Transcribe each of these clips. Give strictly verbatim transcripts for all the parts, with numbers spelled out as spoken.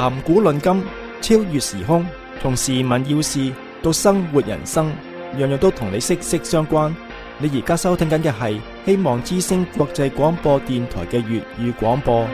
談古論今，超越時空，從時聞要事到生活人生，樣樣都同你息息相關。你而家收聽緊嘅係希望之聲國際廣播電台嘅粵語廣播。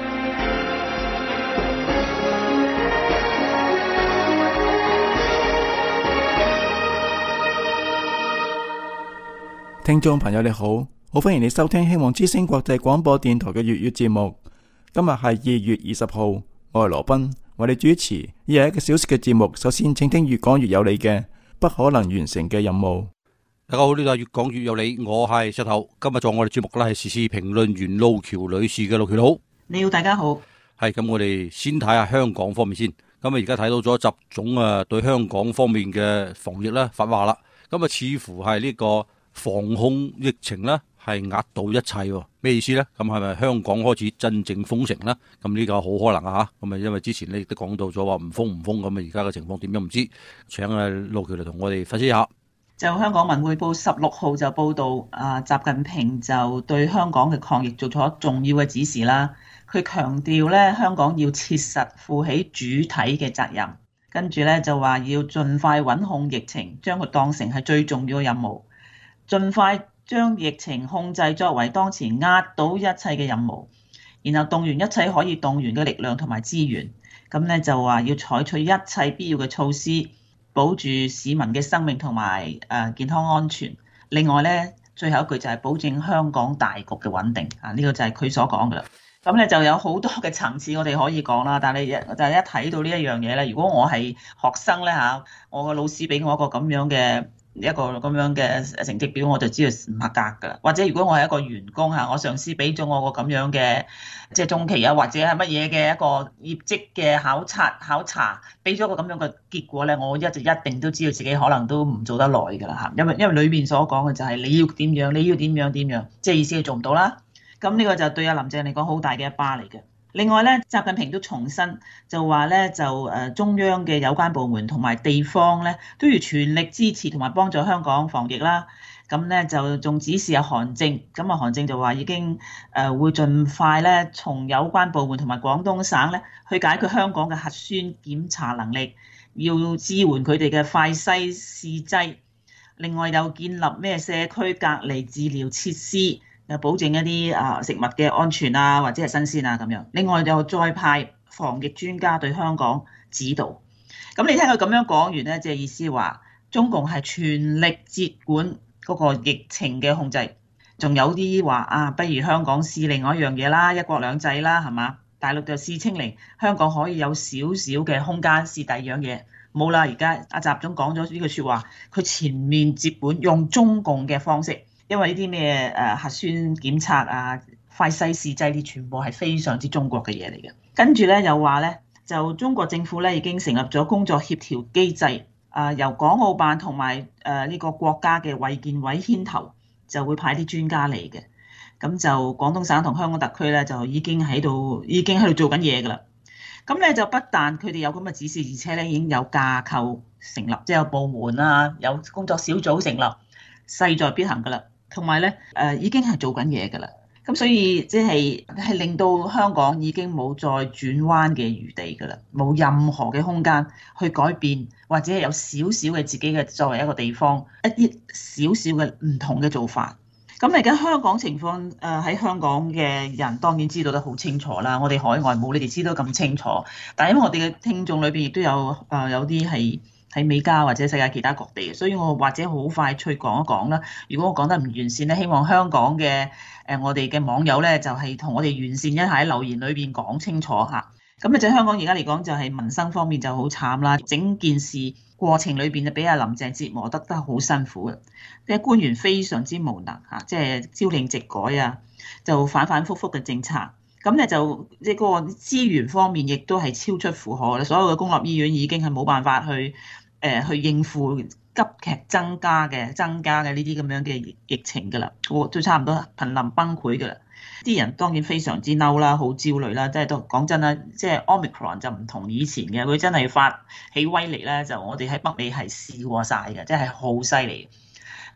聽眾朋友你好，好歡迎你收聽希望之聲國際廣播電台嘅粵語節目。今日係二月二十號，我係羅賓，為你主持呢係一個小時嘅節目。首先請聽越講越有理嘅不可能完成嘅任務。 大家好，呢度係越講越有理，我係石頭。今日做我哋節目咧係時事評論員路橋女士嘅。路橋好， 你好，大家好。 係咁，我哋先睇下香港方面先。咁啊，而家睇到咗習總啊對香港方面嘅防疫咧發話啦。咁啊，似乎係呢個防控疫情咧係壓倒一切，咩意思咧？咁係咪香港開始真正封城咧？咁呢個好可能啊！咁啊，因為之前你亦都講到咗話唔封唔封，咁啊，而家嘅情況點樣唔知？請啊路橋嚟同我哋分析一下。 就香港文匯報十六號就報道，啊，習近平就對香港嘅抗疫做咗重要嘅指示啦。佢強調咧，香港要切實負起主體嘅責任，跟住咧就話要盡快穩控疫情，將佢當成係最重要嘅任務，盡快將疫情控制作為當前壓倒一切嘅任務，然後動員一切可以動員嘅力量同埋資源，咁咧就話要採取一切必要嘅措施，保住市民嘅生命同埋誒健康安全。另外咧，最後一句就係保證香港大局嘅穩定啊！呢個就係佢所講嘅啦。咁咧就有好多嘅層次我哋可以講啦。但係一但係一睇到呢一樣嘢咧，如果我係學生咧嚇，我個老師俾我一個咁樣嘅一個咁樣嘅成績表，我就知道唔合格㗎啦。或者如果我係一個員工嚇，我上司俾咗我個咁樣嘅即係中期啊，或者係乜嘢嘅一個業績嘅考察考察，俾咗個咁樣嘅結果咧，我一就一定都知道自己可能都唔做得耐㗎啦嚇。因為因為裏邊所講嘅就係你要點樣，你要點樣點樣，即係意思係做唔到啦。咁呢個就對阿林鄭嚟講好大嘅一巴嚟嘅。另外咧，習近平都重申就話咧，就誒中央嘅有關部門同埋地方咧都要全力支持同埋幫助香港防疫啦。咁咧就仲指示阿韓正，咁啊韓正就話已經誒會盡快咧從有關部門同埋廣東省咧去解決香港嘅核酸檢查能力，要支援佢哋嘅快篩試劑。另外又建立咩社區隔離治療設施，又保證一啲啊食物嘅安全啊，或者係新鮮啊咁樣。另外又再派防疫專家對香港指導。咁你聽佢咁樣講完咧，即係意思話中共係全力接管嗰個疫情嘅控制。仲有啲話啊，不如香港試另外一樣嘢啦，一國兩制啦，係嘛？大陸就試清零，香港可以有少少嘅空間試第二樣嘢。冇啦，而家阿習總講咗呢句説話，佢全面接管，用中共嘅方式。因為呢啲咩誒核酸檢測啊、快篩試劑啲，全部係非常之中國嘅嘢嚟嘅。跟住咧又話咧，就中國政府咧已經成立咗工作協調機制，啊由港澳辦同埋誒呢個國家嘅衛健委牽頭，就會派啲專家嚟嘅。咁就廣東省同香港特區咧就已經喺度已經喺度做緊嘢㗎啦。咁咧就不但佢哋有咁嘅指示，而且咧已經有架構成立，即係有部門啊，有工作小組成立，勢在必行㗎啦。同埋咧，誒已經係做緊嘢㗎啦，咁所以即係係令到香港已經冇再轉彎嘅餘地㗎啦，冇任何嘅空間去改變，或者係有少少嘅自己嘅作為一個地方一啲少少嘅唔同嘅做法。咁而家香港情況，誒喺香港嘅人當然知道得好清楚啦。我哋海外冇你哋知道咁清楚，但係因為我哋嘅聽眾裏邊亦都有誒有啲係喺美加或者世界其他各地嘅，所以我或者好快脆講一講啦。如果我講得唔完善咧，希望香港嘅誒我哋嘅網友咧就係同我哋完善一下喺留言裏邊講清楚嚇。咁啊，就香港而家嚟講就係民生方面就好慘啦，整件事過程裏邊就俾阿林鄭折磨得得好辛苦嘅，即係官員非常之無能嚇，即係朝令夕改啊，就反反覆覆嘅政策。咁咧就即係嗰個資源方面亦都係超出負荷啦，所有嘅公立醫院已經係冇辦法去誒、呃、去應付急劇增加嘅增加嘅呢啲咁樣嘅疫情㗎啦，都差唔多瀕臨崩潰㗎啦。啲人當然非常之嬲啦，好焦慮啦，即係都講真啦，即係 Omicron 就唔同以前嘅，佢真係發起威力咧，就我哋喺北美係試過晒嘅，即係好犀利。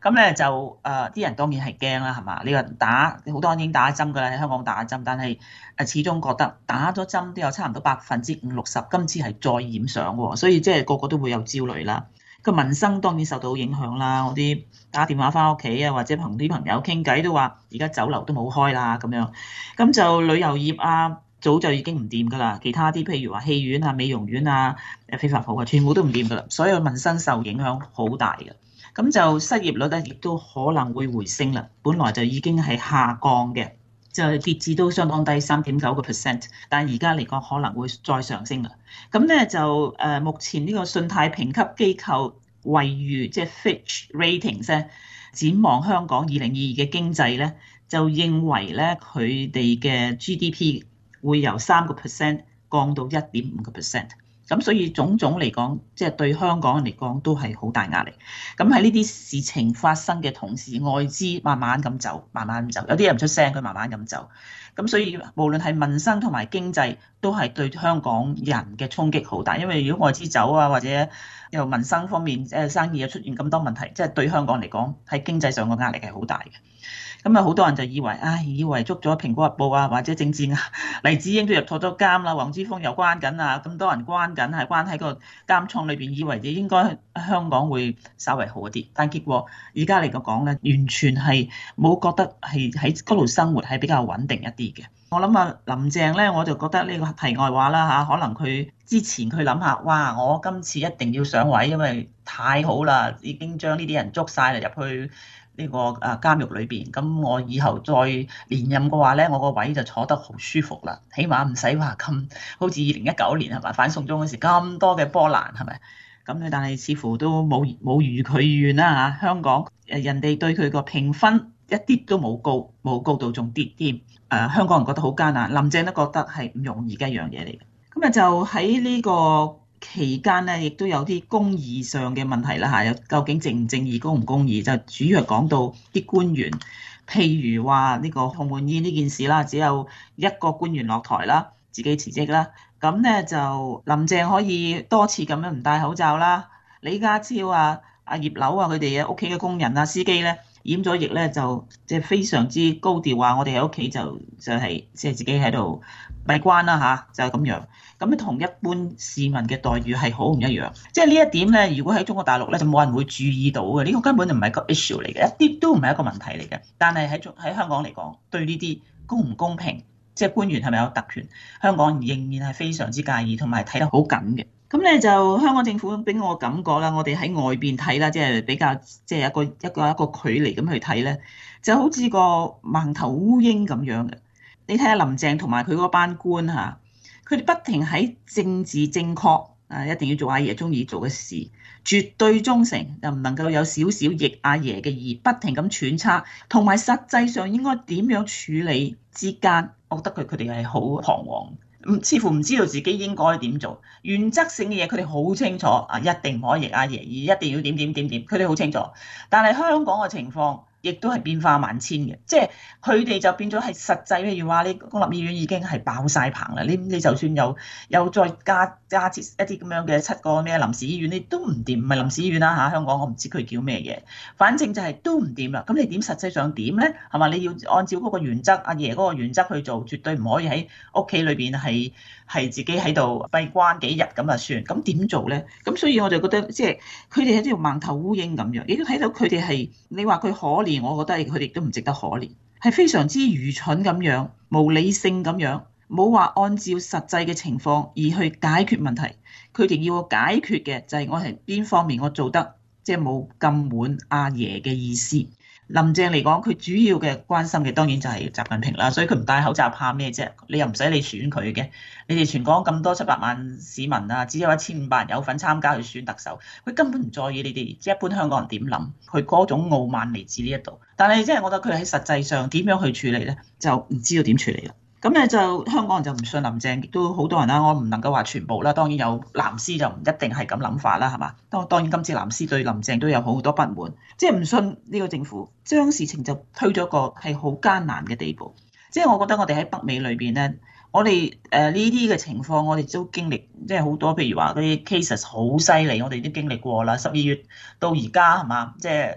咁咧就誒啲、呃、人當然係驚啦，係嘛？你話打好多人已經打針㗎啦，喺香港打針，但係誒始終覺得打咗針都有差唔多百分之五六十，今次係再染上喎，所以即係個個都會有焦慮啦。個民生當然受到影響啦，我啲打電話翻屋企啊，或者同啲朋友傾偈都話，而家酒樓都冇開啦咁樣，咁就旅遊業啊，早就已經唔掂㗎啦，其他啲譬如話戲院啊、美容院啊、誒非法鋪啊，全部都唔掂㗎啦，所有民生受影響好大嘅。咁就失業率咧，亦都可能會回升啦。本來就已經係下降嘅，就跌至都相當低三點九個 percent，但係而家嚟講可能會再上升啦。咁咧就誒，目前呢個信貸評級機構惠譽即係 Fitch Ratings 咧，展望香港二零二二嘅經濟咧，就認為咧佢哋嘅 G D P 會由三個 percent 降到一點五個 percent。咁所以種種嚟講，即係對香港人嚟講都係好大壓力。咁喺呢啲事情發生嘅同時，外資慢慢咁走，慢慢咁走，有啲人唔出聲，佢慢慢咁走。咁所以無論係民生同埋經濟，都係對香港人嘅衝擊好大。因為如果外資走啊，或者由民生方面誒生意又出現咁多問題，即係對香港嚟講喺經濟上嘅壓力係好大嘅。咁啊，好多人就以為，唉，以為捉咗《蘋果日報》啊，或者政治啊，黎智英都入坐咗監啦，黃之鋒又關緊啊，咁多人關緊，係關喺個監倉裏邊，以為你應該香港會稍微好一啲，但結果而家嚟講咧，完全係冇覺得係喺嗰度生活係比較穩定一啲嘅。我諗啊，林鄭咧，我就覺得呢個題外話啦嚇，可能佢之前佢諗下，哇，我今次一定要上位，因為太好啦，已經將呢啲人捉晒啦入去呢個啊監獄裏邊，咁我以後再連任嘅話咧，我個位就坐得好舒服啦，起碼唔使話咁好似二零一九年係咪反送中嗰時咁多嘅波瀾係咪？咁咧，但係似乎都冇冇如佢願啦嚇。香港誒人哋對佢個評分一啲都冇高，冇高到仲跌添。誒香港人覺得好艱難，林鄭都覺得係唔容易嘅一樣嘢嚟嘅。咁啊就喺呢個期間咧，亦都有啲公義上嘅問題啦嚇，有究竟正唔正義、公唔公義，就主要係講到啲官員，譬如話呢個鴻門宴呢件事啦，只有一個官員落台啦，自己辭職啦，咁咧就林鄭可以多次咁樣唔戴口罩啦，李家超啊、阿葉劉啊佢哋嘅屋企嘅工人啊、司機咧染咗疫咧就即係非常之高調話，我哋喺屋企就就係即係自己喺度閉關啦嚇，就係咁樣。咁同一般市民嘅待遇係好唔一樣，即係呢一點咧，如果喺中國大陸咧就冇人會注意到嘅，呢個根本就唔係個 issue 嚟嘅，一啲都唔係一個問題嚟嘅。但係喺中喺香港嚟講，對呢啲公唔公平，即係官員係咪有特權，香港仍然係非常之介意同埋睇得好緊嘅。咁咧就香港政府俾我感覺啦，我哋喺外邊睇啦，即係比較即係一個一個一個距離咁去睇咧，就好似個盲頭烏蠅咁樣嘅。你睇下林鄭同埋佢嗰班官嚇。佢哋不停喺政治正確啊，一定要做阿爺中意做嘅事，絕對忠誠，又唔能夠有少少逆阿爺嘅意，不停咁揣測，同埋實際上應該點樣處理之間，我覺得佢佢哋係好彷徨，唔似乎唔知道自己應該點做。原則性嘅嘢佢哋好清楚啊，一定唔可以逆阿爺，而一定要點點點點，佢哋好清楚。但係香港嘅情況，亦都係變化萬千嘅，即係佢哋就變咗係實際。譬如話你公立醫院已經係爆晒棚啦，你你就算有有再加加設一啲咁樣嘅七個咩臨時醫院，你都唔掂，唔係臨時醫院啦嚇，香港我唔知佢叫咩嘢，反正就係都唔掂啦。咁你點實際上點咧？係嘛？你要按照嗰個原則，阿爺嗰個原則去做，絕對唔可以喺屋企裏邊係係自己喺度閉關幾日咁啊算。咁點做咧？咁所以我就覺得即係佢哋喺條盲頭烏蠅咁樣，亦都睇到佢哋係你話佢可憐。我覺得佢哋都唔值得可憐，係非常之愚蠢咁樣，無理性咁樣，冇話按照實際嘅情況而去解決問題。佢哋要解決嘅就係我係邊方面我做得即係冇咁滿阿爺嘅意思。林鄭嚟講，佢主要嘅關心嘅當然就係習近平啦，所以佢唔戴口罩怕咩啫？你又唔使你選佢嘅，你哋全港咁多七百萬市民啊，只有一千五百人有份參加去選特首，佢根本唔在意你哋即係一般香港人點諗，佢嗰種傲慢嚟自呢一度。但係即係我覺得佢喺實際上點樣去處理咧，就唔知道點處理啦。咁咧就香港人就唔信林鄭，亦都好多人啦。我唔能夠話全部啦，當然有藍絲就唔一定係咁諗法啦，係嘛？當當然今次藍絲對林鄭都有好多不滿，即係唔信呢個政府，將事情就推咗個係好艱難嘅地步。即係我覺得我哋喺北美裏邊咧，我哋誒呢啲嘅情況，我哋都經歷，即係好多譬如話嗰啲 cases 好犀利，我哋都經歷過啦。十二月到而家係嘛？即係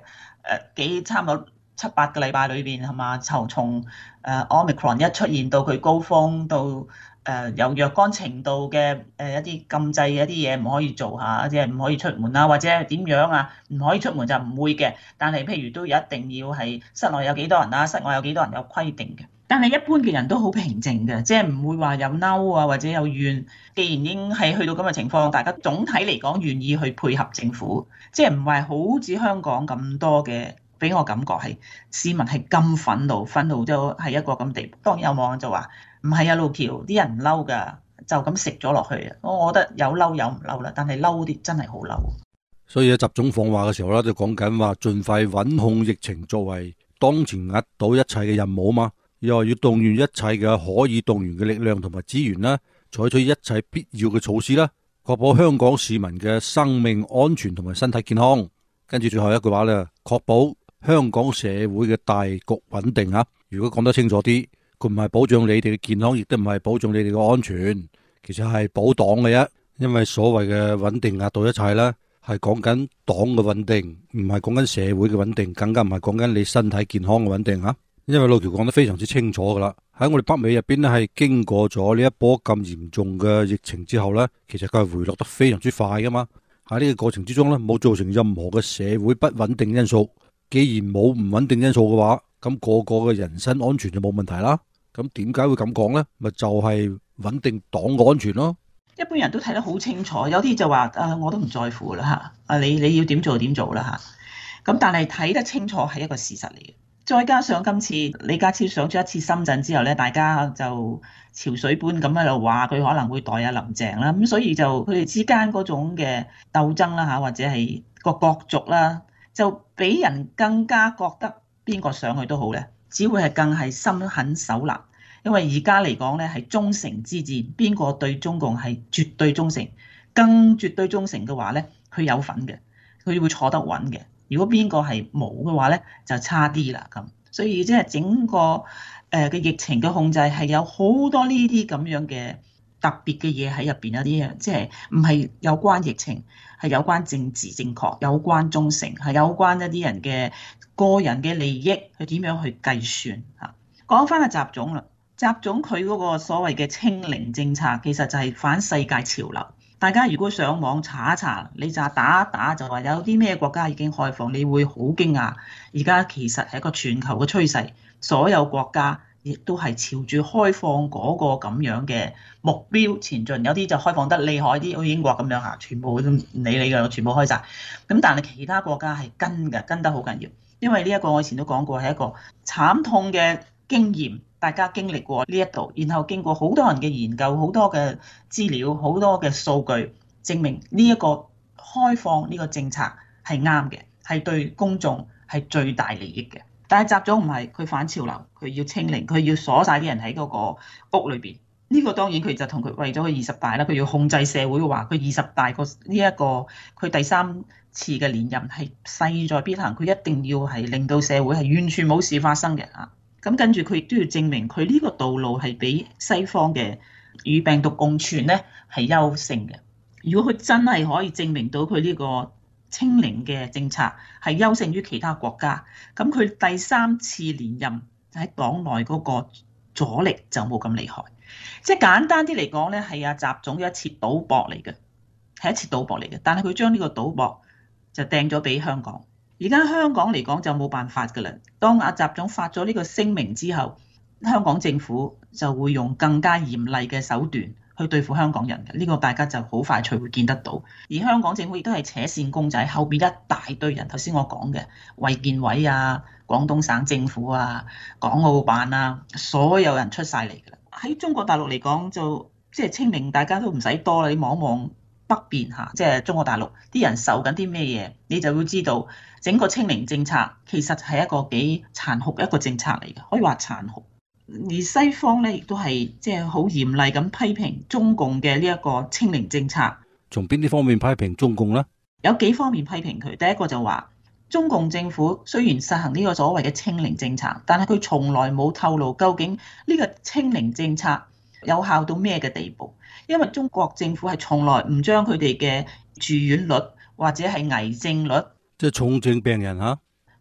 幾差唔多七八個禮拜裏邊係嘛，從從誒 Omicron 一出現到佢高峰到誒、呃、有若干程度嘅誒、呃、一啲禁制嘅一啲嘢唔可以做下，即係唔可以出門啊，或者係點樣啊，唔可以出門就唔會嘅。但係譬如都有一定要係室內有幾多人啊，室外有幾多人有規定嘅。但係一般嘅人都好平靜嘅，即係唔會話有嬲啊或者有怨。既然已經係去到咁嘅情況，大家總體嚟講願意去配合政府，即係唔係好似香港咁多嘅，俾我感覺係市民係咁憤怒，憤怒就係一個咁地步。當然有網友就話唔係啊，路橋啲人唔嬲㗎，就咁食咗落去啊。我覺得有嬲有唔嬲啦，但係嬲啲真係好嬲。 所以喺習總訪華嘅時候咧，就講緊話盡快穩控疫情作為當前壓倒一切嘅任務嘛。又話要動員一切嘅可以動員嘅力量同埋資源啦，採取一切必要嘅措施啦，確保香港市民嘅生命安全同埋身體健康。跟住最後一句話咧，確保香港社會嘅大局穩定啊！如果講得清楚啲，佢唔係保障你哋嘅健康，亦都唔係保障你哋嘅安全，其實係保黨嘅啫。因為所謂嘅穩定壓倒一切咧，係講緊黨嘅穩定，唔係講緊社會嘅穩定，更加唔係講緊你身體健康嘅穩定啊！因為路橋講得非常之清楚噶啦，喺我哋北美入邊咧，係經過咗呢一波咁嚴重嘅疫情之後咧，其實佢係回落得非常之快噶嘛。喺呢個過程之中咧，冇造成任何嘅社會不穩定因素。既然冇唔穩定因素嘅話，咁個個嘅人身安全就冇問題啦。咁點解會咁講咧？咪就係穩定黨嘅安全咯。 一般人都睇得好清楚，有啲就話啊，我都唔在乎啦吓，啊你你要點做點做啦吓。咁但係睇得清楚係一個事實嚟嘅。再加上今次李家超上咗一次深圳之後咧，大家就潮水般咁喺度話佢可能會代阿林鄭啦，咁所以就佢哋之間嗰種嘅鬥爭啦嚇，或者係個角逐啦，就俾人更加覺得邊個上去都好咧，只會係更係心狠手辣。因為而家嚟講咧係忠誠之戰，邊個對中共係絕對忠誠，更絕對忠誠嘅話咧，佢有份嘅，佢會坐得穩嘅。如果邊個係冇嘅話咧，就差啲啦咁。所以即係整個誒嘅疫情嘅控制係有好多呢啲咁樣嘅特別嘅嘢喺入邊，有啲即係唔係有關疫情，係有關政治正確，有關忠誠，係有關一啲人嘅個人嘅利益，佢點樣去計算嚇？講翻阿習總啦，習總佢嗰個所謂嘅清零政策，其實就係反世界潮流。大家如果上網查一查，你就打一打就話有啲咩國家已經開放，你會好驚訝。而家其實係一個全球嘅趨勢，所有國家亦都係朝住開放嗰個咁樣嘅目標前進。有啲就開放得厲害啲，好似英國咁樣嚇，全部都唔理你㗎，全部開晒。咁但係其他國家係跟嘅，跟得好緊要。因為呢一個我以前都講過係一個慘痛嘅經驗。大家經歷過呢一度，然後經過好多人嘅研究、好多嘅資料、好多嘅數據，證明呢一個開放呢個政策係啱嘅，係對公眾係最大利益嘅。但係習總唔係，佢反潮流，佢要清零，佢要鎖晒啲人喺嗰個屋裏邊。呢個當然佢就同佢為咗佢二十大啦，佢要控制社會嘅話，佢二十大個呢一個佢第三次嘅連任係勢在必行，佢一定要係令到社會係完全冇事發生嘅啊！咁跟住佢亦都要證明佢呢個道路係比西方嘅與病毒共存咧係優勝嘅。如果佢真係可以證明到佢呢個清零嘅政策係優勝於其他國家，咁佢第三次連任喺黨內嗰個阻力就冇咁厲害。即係簡單啲嚟講咧，係阿習總嘅一次賭博嚟嘅，係一次賭博嚟嘅。但係佢將呢個賭博就掟咗俾香港。而家香港嚟講就冇辦法㗎啦。當阿習總發咗呢個聲明之後，香港政府就會用更加嚴厲嘅手段去對付香港人嘅。呢個大家就好快脆會見得到。而香港政府亦都係扯線公仔，後邊一大堆人。頭先我講嘅衛健委啊、廣東省政府啊、港澳辦啊，所有人出晒嚟㗎啦。喺中國大陸嚟講就即係清零，大家都唔使多啦。你望一望北邊嚇，即係中國大陸啲人受緊啲咩嘢，你就會知道整個清零政策其實係一個幾殘酷一個政策嚟嘅，可以話殘酷。而西方咧亦都係即係好嚴厲咁批評中共嘅呢一個清零政策。 從邊啲方面批評中共呢？ 有幾方面批評佢。第一個就話中共政府雖然實行呢個所謂嘅清零政策，但係佢從來冇透露究竟呢個清零政策有效到咩嘅地步。因為中國政府係從來唔將佢哋嘅住院率或者係危症率， 即係重症病人嚇，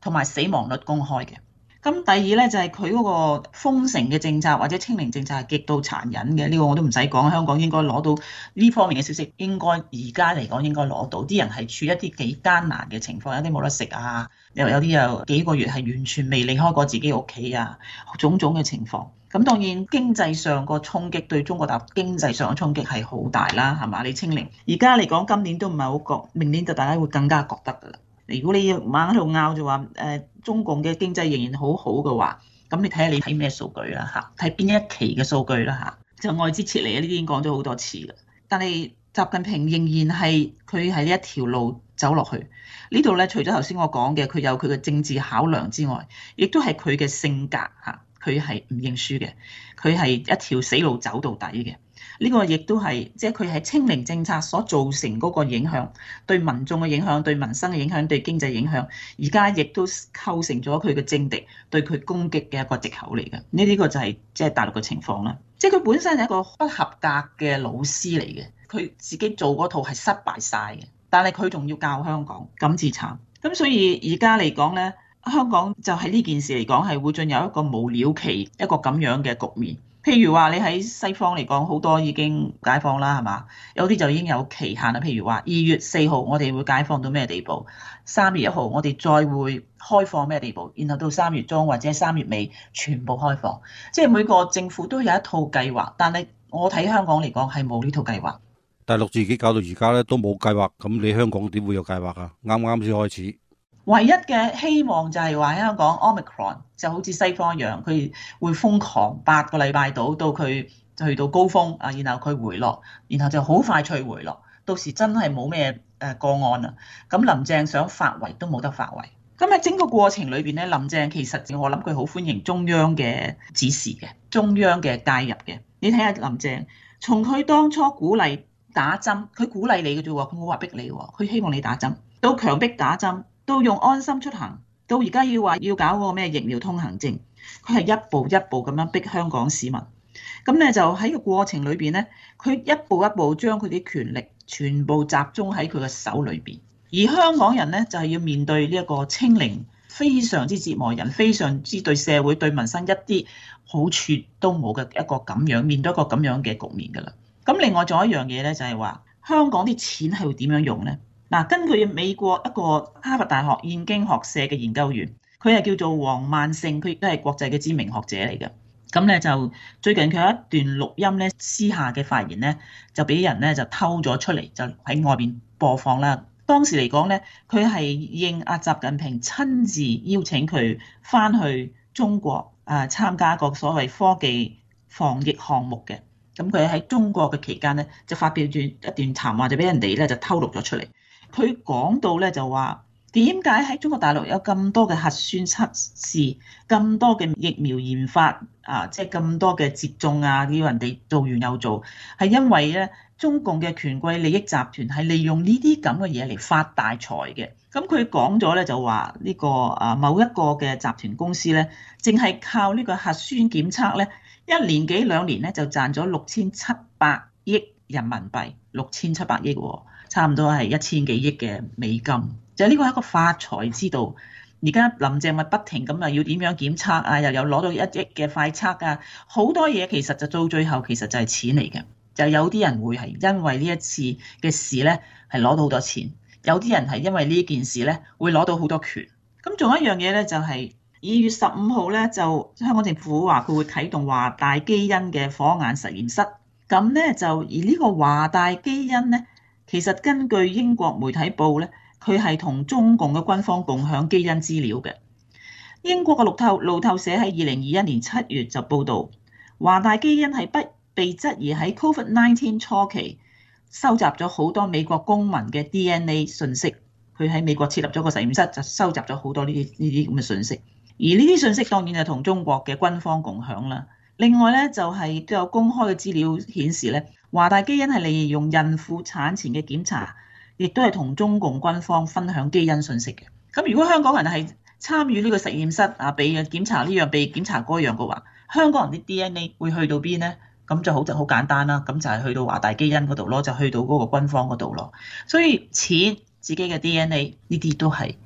同埋死亡率公開嘅。咁第二咧就係佢嗰個封城嘅政策或者清零政策係極度殘忍嘅，呢個我都唔使講，香港應該攞到呢方面嘅消息，應該而家嚟講應該攞到。啲人係處一啲幾艱難嘅情況，有啲冇得食啊，又有啲有幾個月係完全未離開過自己屋企啊，種種嘅情況。咁當然經濟上個衝擊對中國大陸經濟上嘅衝擊係好大啦，係嘛？你清零，而家嚟講今年都唔係好覺，明年就大家會更加覺得㗎啦。如果你猛喺度拗就話誒中共嘅經濟仍然好好嘅話，咁你睇下你睇咩數據啦嚇，睇邊一期嘅數據啦嚇，就外資撤離呢啲已經講咗好多次啦。但係習近平仍然係佢係一條路走落去呢度咧，除咗頭先我講嘅佢有佢嘅政治考量之外，亦都係佢嘅性格嚇，佢係唔認輸嘅，佢係一條死路走到底嘅。呢個亦都係即係佢係清零政策所造成嗰個影響，對民眾嘅影響、對民生嘅影響、對經濟影響，而家亦都構成咗佢嘅政敵對佢攻擊嘅一個藉口嚟嘅。呢呢個就係即係大陸嘅情況啦。即係佢本身係一個不合格嘅老師嚟嘅，佢自己做嗰套係失敗晒嘅，但係佢仲要教香港，咁至慘。咁所以而家嚟講咧，香港就係呢件事嚟講係會進入一個無了期一個咁樣嘅局面。譬如話你喺西方嚟講，好多已經解放啦，係嘛？有啲就已經有期限啦。譬如話二月四號我哋會解放到咩地步？三月一號我哋再會開放咩地步？然後到三月中或者三月尾全部開放。即係每個政府都有一套計劃，但係我睇香港嚟講係冇呢套計劃。 大陸自己搞到而家咧都冇計劃，咁你香港點會有計劃啊？啱啱先開始。 唯一嘅希望就係話喺香港 Omicron 就好似西方一樣，佢會瘋狂八個禮拜到到佢去到高峰啊，然後佢回落，然後就好快脆回落。到時真係冇咩誒個案啦。咁林鄭想發圍都冇得發圍。咁喺整個過程裏邊咧，林鄭其實我諗佢好歡迎中央嘅指示嘅，中央嘅介入嘅。你睇下林鄭，從佢當初鼓勵打針，佢鼓勵你嘅啫喎，佢冇話逼你喎，佢希望你打針，到強迫打針。到用安心出行，到而家要話要搞嗰個咩疫苗通行證，佢係一步一步咁樣逼香港市民。咁咧就喺個過程裏邊咧，佢一步一步將佢啲權力全部集中喺佢嘅手裏邊。而香港人咧就係要面對呢一個清零，非常之折磨人，非常之對社會對民生一啲好處都冇嘅一個咁樣面對一個咁樣嘅局面㗎啦。咁另外仲有一樣嘢咧，就係話香港啲錢係會點樣用咧？嗱，根據美國一個哈佛大學燕京學社嘅研究員，佢係叫做黃萬勝，佢亦都係國際嘅知名學者嚟嘅。咁咧就最近佢有一段錄音咧，私下嘅發言咧，就俾人咧就偷咗出嚟，就喺外邊播放啦。當時嚟講咧，佢係應阿習近平親自邀請佢翻去中國啊，參加一個所謂科技防疫項目嘅。咁佢喺中國嘅期間咧，就發表住一段談話，就俾人哋咧就偷錄咗出嚟。佢講到咧就話點解喺中國大陸有咁多嘅核酸測試，咁多嘅疫苗研發啊，即係咁多嘅接種啊，要人哋做完又做，係因為咧中共嘅權貴利益集團係利用呢啲咁嘅嘢嚟發大財嘅。咁佢講咗咧就話呢個啊某一個嘅集團公司咧，淨係靠呢個核酸檢測咧，一年幾兩年咧就賺咗六千七百億人民幣，六千七百億喎。差唔多係一千幾億嘅美金，就呢個係一個發財之道。而家林鄭咪不停咁啊，要點樣檢測啊，又有攞到一億嘅快測啊，好多嘢其實就到最後其實就係錢嚟嘅。就有啲人會係因為呢一次嘅事咧係攞到好多錢，有啲人係因為呢件事咧會攞到好多權。咁仲有一樣嘢咧，就係二月十五號咧，就香港政府話佢會啟動華大基因嘅火眼實驗室。咁咧就而呢個華大基因咧。其實根據英國媒體報咧，佢係同中共嘅軍方共享基因資料嘅。英國嘅路透路透社喺二零二一年七月就報導，華大基因係不被質疑喺 Covid 十九 初期收集咗好多美國公民嘅 D N A 信息。佢喺美國設立咗個實驗室，就收集咗好多呢啲呢啲咁嘅信息。而呢啲信息當然係同中國嘅軍方共享啦。另外咧，就係都有公開嘅資料顯示咧，華大基因係利用孕婦產前嘅檢查，亦都係同中共軍方分享基因信息嘅。咁如果香港人係參與呢個實驗室啊，被檢查呢樣被檢查嗰樣嘅話，香港人啲 D N A 會去到邊呢？咁就好就好簡單啦，咁就係去到華大基因嗰度咯，就去到嗰個軍方嗰度咯。所以錢、自己嘅 D N A 呢啲都係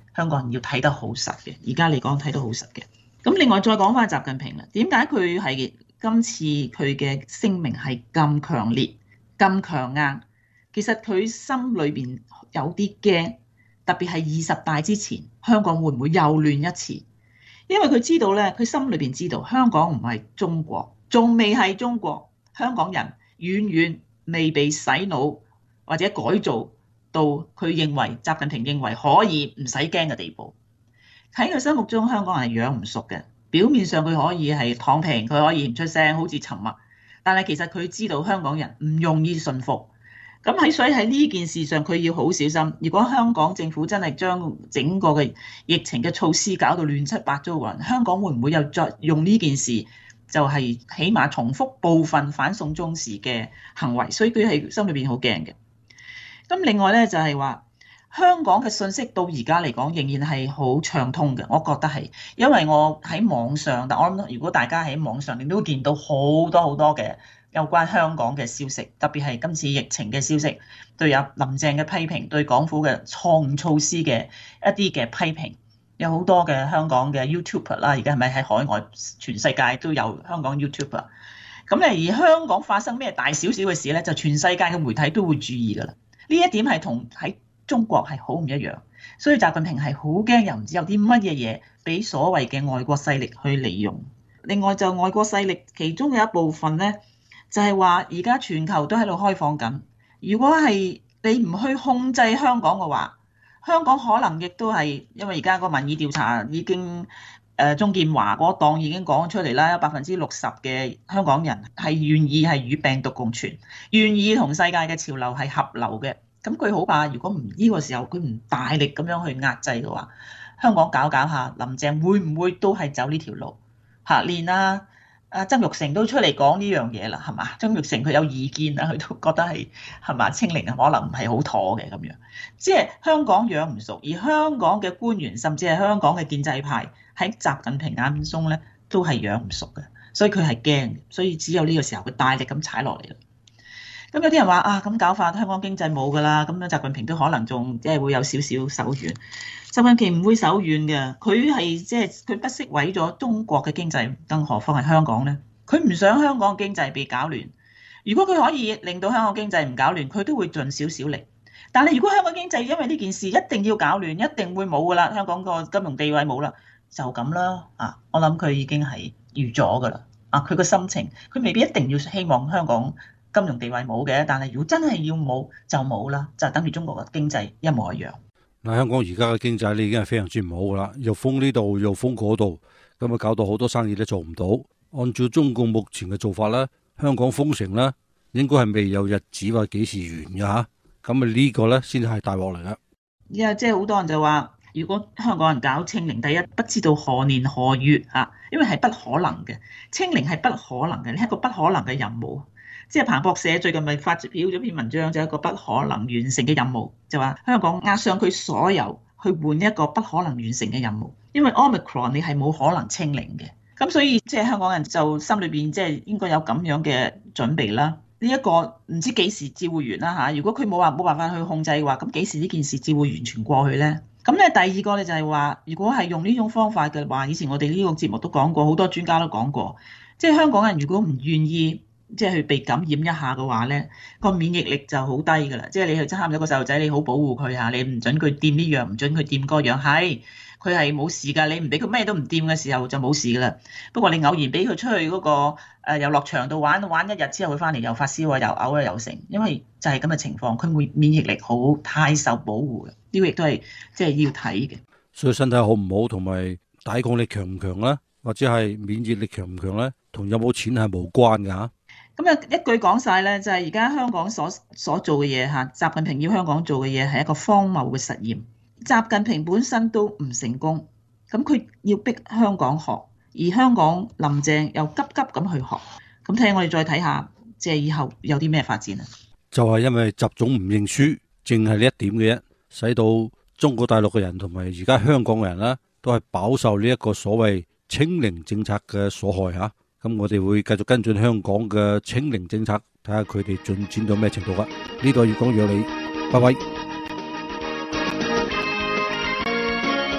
香港人要睇得好實嘅。而家嚟講睇得好實嘅。咁另外再講翻習近平啦，點解佢係今次佢嘅聲明係咁強烈、咁強硬？其實佢心裏邊有啲驚，特別係二十大之前，香港會唔會又亂一次？因為佢知道咧，佢心裏邊知道香港唔係中國，仲未係中國，香港人遠遠未被洗腦或者改造到佢認為習近平認為可以唔使驚嘅地步。喺佢心目中，香港人係養唔熟嘅。表面上佢可以係躺平，佢可以唔出聲，好似沉默。但係其實佢知道香港人唔容易信服。咁喺所以喺呢件事上，佢要好小心。如果香港政府真係將整個嘅疫情嘅措施搞到亂七八糟嘅，香港會唔會又再用呢件事就係起碼重複部分反送中時嘅行為？所以佢係心裏邊好驚嘅。咁另外咧就係話，香港嘅信息到而家嚟講仍然係好暢通嘅，我覺得係，因為我喺網上，但我諗如果大家喺網上，你都會見到好多好多嘅有關香港嘅消息，特別係今次疫情嘅消息，對有林鄭嘅批評，對港府嘅錯誤措施嘅一啲嘅批評，有好多嘅香港嘅 YouTuber 啦，而家係咪喺海外全世界都有香港 YouTuber？ 咁咧而香港發生咩大小小嘅事咧，就全世界嘅媒體都會注意㗎啦。呢一點係同喺中國係好唔一樣，所以習近平係好驚，又唔知有啲乜嘢嘢俾所謂嘅外國勢力去利用。另外就外國勢力其中有一部分咧，就係話而家全球都喺度開放緊。如果係你唔去控制香港嘅話，香港可能亦都係因為而家個民意調查已經誒鍾建華嗰檔已經講出嚟啦，有百分之六十嘅香港人係願意係與病毒共存，願意同世界嘅潮流係合流嘅。咁佢好怕，如果唔呢個時候佢唔大力咁樣去壓制嘅話，香港搞搞下，林鄭會唔會都係走呢條路？嚇，連啊啊曾鈺成都出嚟講呢樣嘢啦，係嘛？曾鈺成佢有意見啊，佢都覺得係係嘛清零可能唔係好妥嘅咁樣。即係香港養唔熟，而香港嘅官員甚至係香港嘅建制派喺習近平眼中咧都係養唔熟嘅，所以佢係驚，所以只有呢個時候佢大力咁踩落嚟啦。咁有啲人話啊，咁搞法香港經濟冇㗎啦，咁樣習近平都可能仲即係會有少少手軟。習近平唔會手軟嘅，佢係即係佢不惜毀咗中國嘅經濟，更何況係香港咧？佢唔想香港經濟被搞亂。如果佢可以令到香港經濟唔搞亂，佢都會盡少少力。但係如果香港經濟因為呢件事一定要搞亂，一定會冇㗎啦，香港個金融地位冇啦，就咁啦啊！我諗佢已經係預咗㗎啦啊！佢個心情，佢未必一定要希望香港金融地位冇嘅，但係如果真係要冇就冇啦，就等於中國嘅經濟一模一樣。 嗱，香港而家嘅經濟咧已經係非常之唔好噶啦，又封呢度又封嗰度，咁啊搞到好多生意都做唔到。按照中共目前嘅做法咧，香港封城咧應該係未有日子話幾時完嘅嚇，咁啊呢個咧先係大鑊嚟啦。 因為即係好多人就話，如果香港人搞清零，第一不知道何年何月嚇，因為係不可能嘅，清零係不可能嘅，呢係一個不可能嘅任務。即係彭博社最近咪發表咗篇文章，就係一個不可能完成嘅任務，就話香港壓上佢所有去換一個不可能完成嘅任務，因為 Omicron 你係冇可能清零嘅，咁所以即係香港人就心裏邊即係應該有咁樣嘅準備啦。呢一個唔知幾時至會完啦嚇，如果佢冇話冇辦法去控制嘅話，咁幾時呢件事至會完全過去咧？咁咧第二個咧就係話，如果係用呢種方法嘅話，以前我哋呢個節目都講過，好多專家都講過，即係香港人如果唔願意，即係去被感染一下嘅話咧，個免疫力就好低㗎啦。即係你去參咗個細路仔，你好保護佢嚇，你唔準佢掂呢樣，唔準佢掂嗰樣，係佢係冇事㗎。你唔俾佢咩都唔掂嘅時候就冇事㗎啦。不過你偶然俾佢出去嗰個誒遊樂場度玩玩一日之後，佢翻嚟又發燒啊，又嘔啊，又成，因為就係咁嘅情況，佢會免疫力好太受保護嘅。呢個亦都係即係要睇嘅。 所以身體好唔好同埋抵抗力強唔強咧，或者係免疫力強唔強咧，同有冇錢係無關㗎嚇。 咁啊，一句講晒咧，就係而家香港所所做嘅嘢嚇，習近平要香港做嘅嘢係一個荒謬嘅實驗。習近平本身都唔成功，咁佢要逼香港學，而香港林鄭又急急咁去學，咁睇我哋再睇下，即係以後有啲咩發展啊？ 就係因為習總唔認輸，淨係呢一點嘅啫，使到中國大陸嘅人同埋而家香港嘅人啦，都係飽受呢一個所謂清零政策嘅所害嚇。咁我哋會繼續跟進香港嘅清零政策，睇下佢哋進展到咩程度啊！呢度粵講粵有理，拜拜。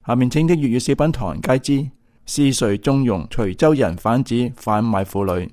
下面請聽粵語小品《唐人街之是誰縱容徐州人販子販賣婦女》。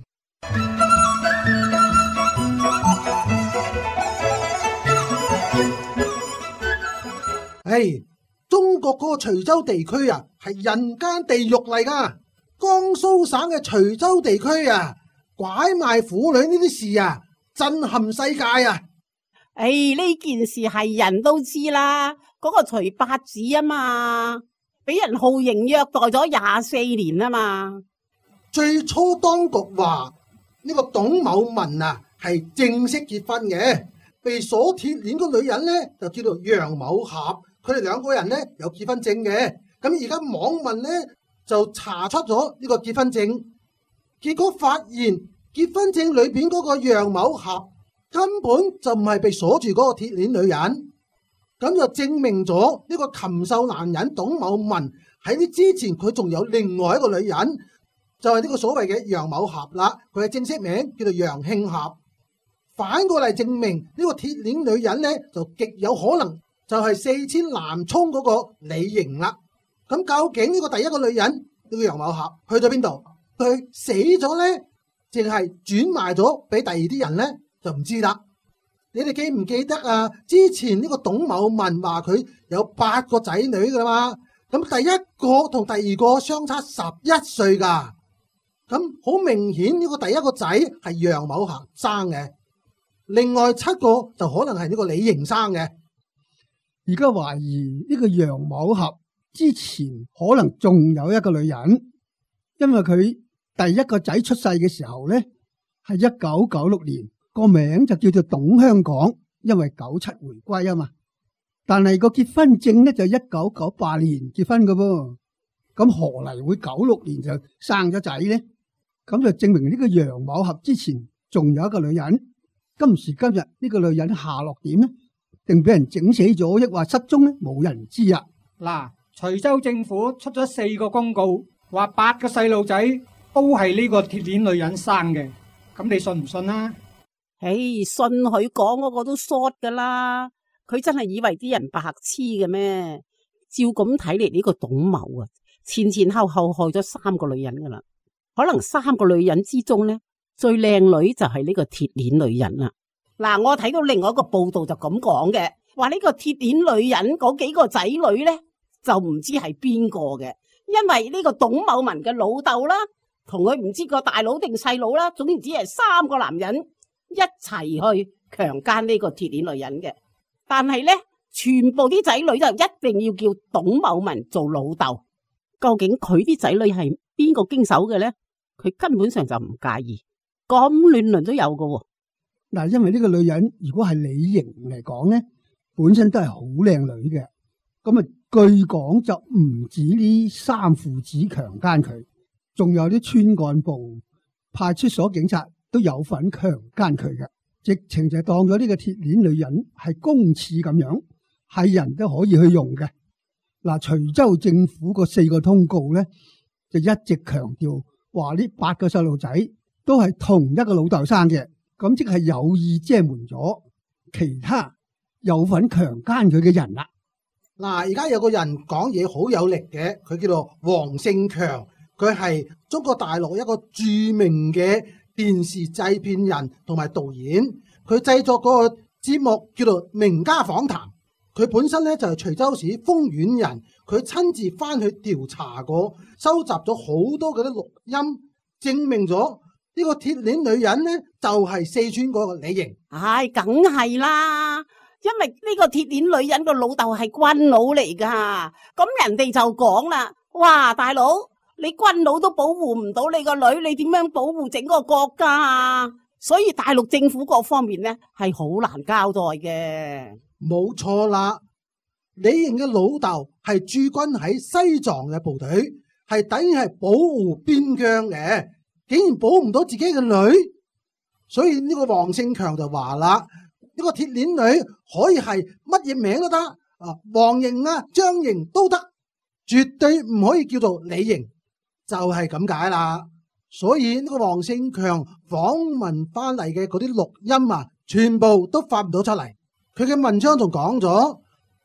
唉，中國嗰個徐州地區啊，係人間地獄嚟噶。江蘇省嘅徐州地區啊，拐賣婦女呢啲事啊，震撼世界啊！ 唉，呢件事係人都知啦，嗰個徐八子啊嘛，俾人酷刑虐待咗廿四年啊嘛。 最初當局話呢個董某文啊係正式結婚嘅，被鎖鐵鏈個女人呢就叫做楊某俠，佢哋兩個人呢有結婚證嘅。咁而家網民呢就查出咗呢個結婚證，結果發現結婚證裏邊嗰個楊某俠根本就唔係被鎖住嗰個鐵鏈女人，咁就證明咗呢個禽獸男人董某文喺呢之前佢仲有另外一個女人，就係呢個所謂嘅楊某俠啦。佢嘅正式名叫做楊慶俠。反過嚟證明呢個鐵鏈女人呢，就極有可能就係四川南充嗰個李瑩啦。咁究竟呢個第一個女人呢個楊某俠去咗邊度？佢死咗呢，淨係轉賣咗俾第二啲人呢？就唔知啦。你哋記唔記得啊？之前呢個董某文話佢有八個仔女噶嘛？咁第一個同第二個相差十一歲噶。咁好明顯呢個第一個仔係楊某俠生嘅，另外七個就可能係呢個李瑩生嘅。 而家懷疑呢個楊某俠之前可能仲有一個女人，因為佢第一個仔出世嘅時候呢，係一九九六年。個名就叫做董香港，因為九七回歸啊嘛。但係個結婚證呢，就一九九八年結婚噶噃，咁何嚟會九六年就生咗仔呢？咁就證明呢個楊某俠之前仲有一個女人。今時今日呢個女人下落點呢？定俾人整死咗，抑或失蹤呢？冇人知啊！ 嗱，徐州政府出咗四個公告，話八個細路仔都係呢個鐵鏈女人生嘅，咁你信唔信啊？ 唉，信佢講嗰個都 short 噶啦，佢真係以為啲人白痴嘅咩？照咁睇嚟，呢個董某啊，前前後後害咗三個女人噶啦，可能三個女人之中呢，最靚女就係呢個鐵鏈女人啦。嗱，我睇到另外一個報道就咁講嘅，話呢個鐵鏈女人嗰幾個仔女呢，就唔知係邊個嘅，因為呢個董某文嘅老豆啦，同佢唔知個大佬定細佬啦，總之係三個男人一齊去強姦呢個鐵鏈女人嘅，但係呢，全部啲仔女就一定要叫董某文做老豆。究竟佢啲仔女係邊個經手嘅呢？佢根本上就唔介意，咁亂倫都有㗎喎。 嗱，因為呢個女人如果係李瑩嚟講呢，本身都係好靚女嘅，咁啊據講就唔止呢三父子強姦佢，仲有啲村幹部、派出所警察都有份強姦佢嘅，直情就當咗呢個鐵鏈女人係公廁咁樣，係人都可以去用嘅。嗱，徐州政府個四個通告咧，就一直強調話呢八個細路仔都係同一個老豆生嘅，咁即係有意遮瞞咗其他有份強姦佢嘅人啦。 嗱，而家有個人講嘢好有力嘅，佢叫做黃勝強，佢係中國大陸一個著名嘅電視製片人同埋導演，佢製作嗰個節目叫做《名家訪談》。佢本身咧就係徐州市豐縣人，佢親自翻去調查過，收集咗好多嗰啲錄音，證明咗呢個鐵鏈女人咧就係四川嗰個李瑩。 唉，梗係啦，因為呢個鐵鏈女人個老豆係軍佬嚟噶，咁人哋就講啦，哇，大佬！你軍佬都保護唔到你個女，你點樣保護整個國家啊？所以大陸政府各方面呢係好難交代嘅。 冇錯啦，李瑩嘅老豆係駐軍喺西藏嘅部隊，係等於係保護邊疆嘅，竟然保唔到自己嘅女，所以呢個黃勝強就話啦，呢個鐵鏈女可以係乜嘢名都得，啊，黃瑩啊、張瑩都得，絕對唔可以叫做李瑩。就係咁解啦，所以呢個黃勝強訪問翻嚟嘅嗰啲錄音啊，全部都發唔到出嚟。佢嘅文章仲講咗，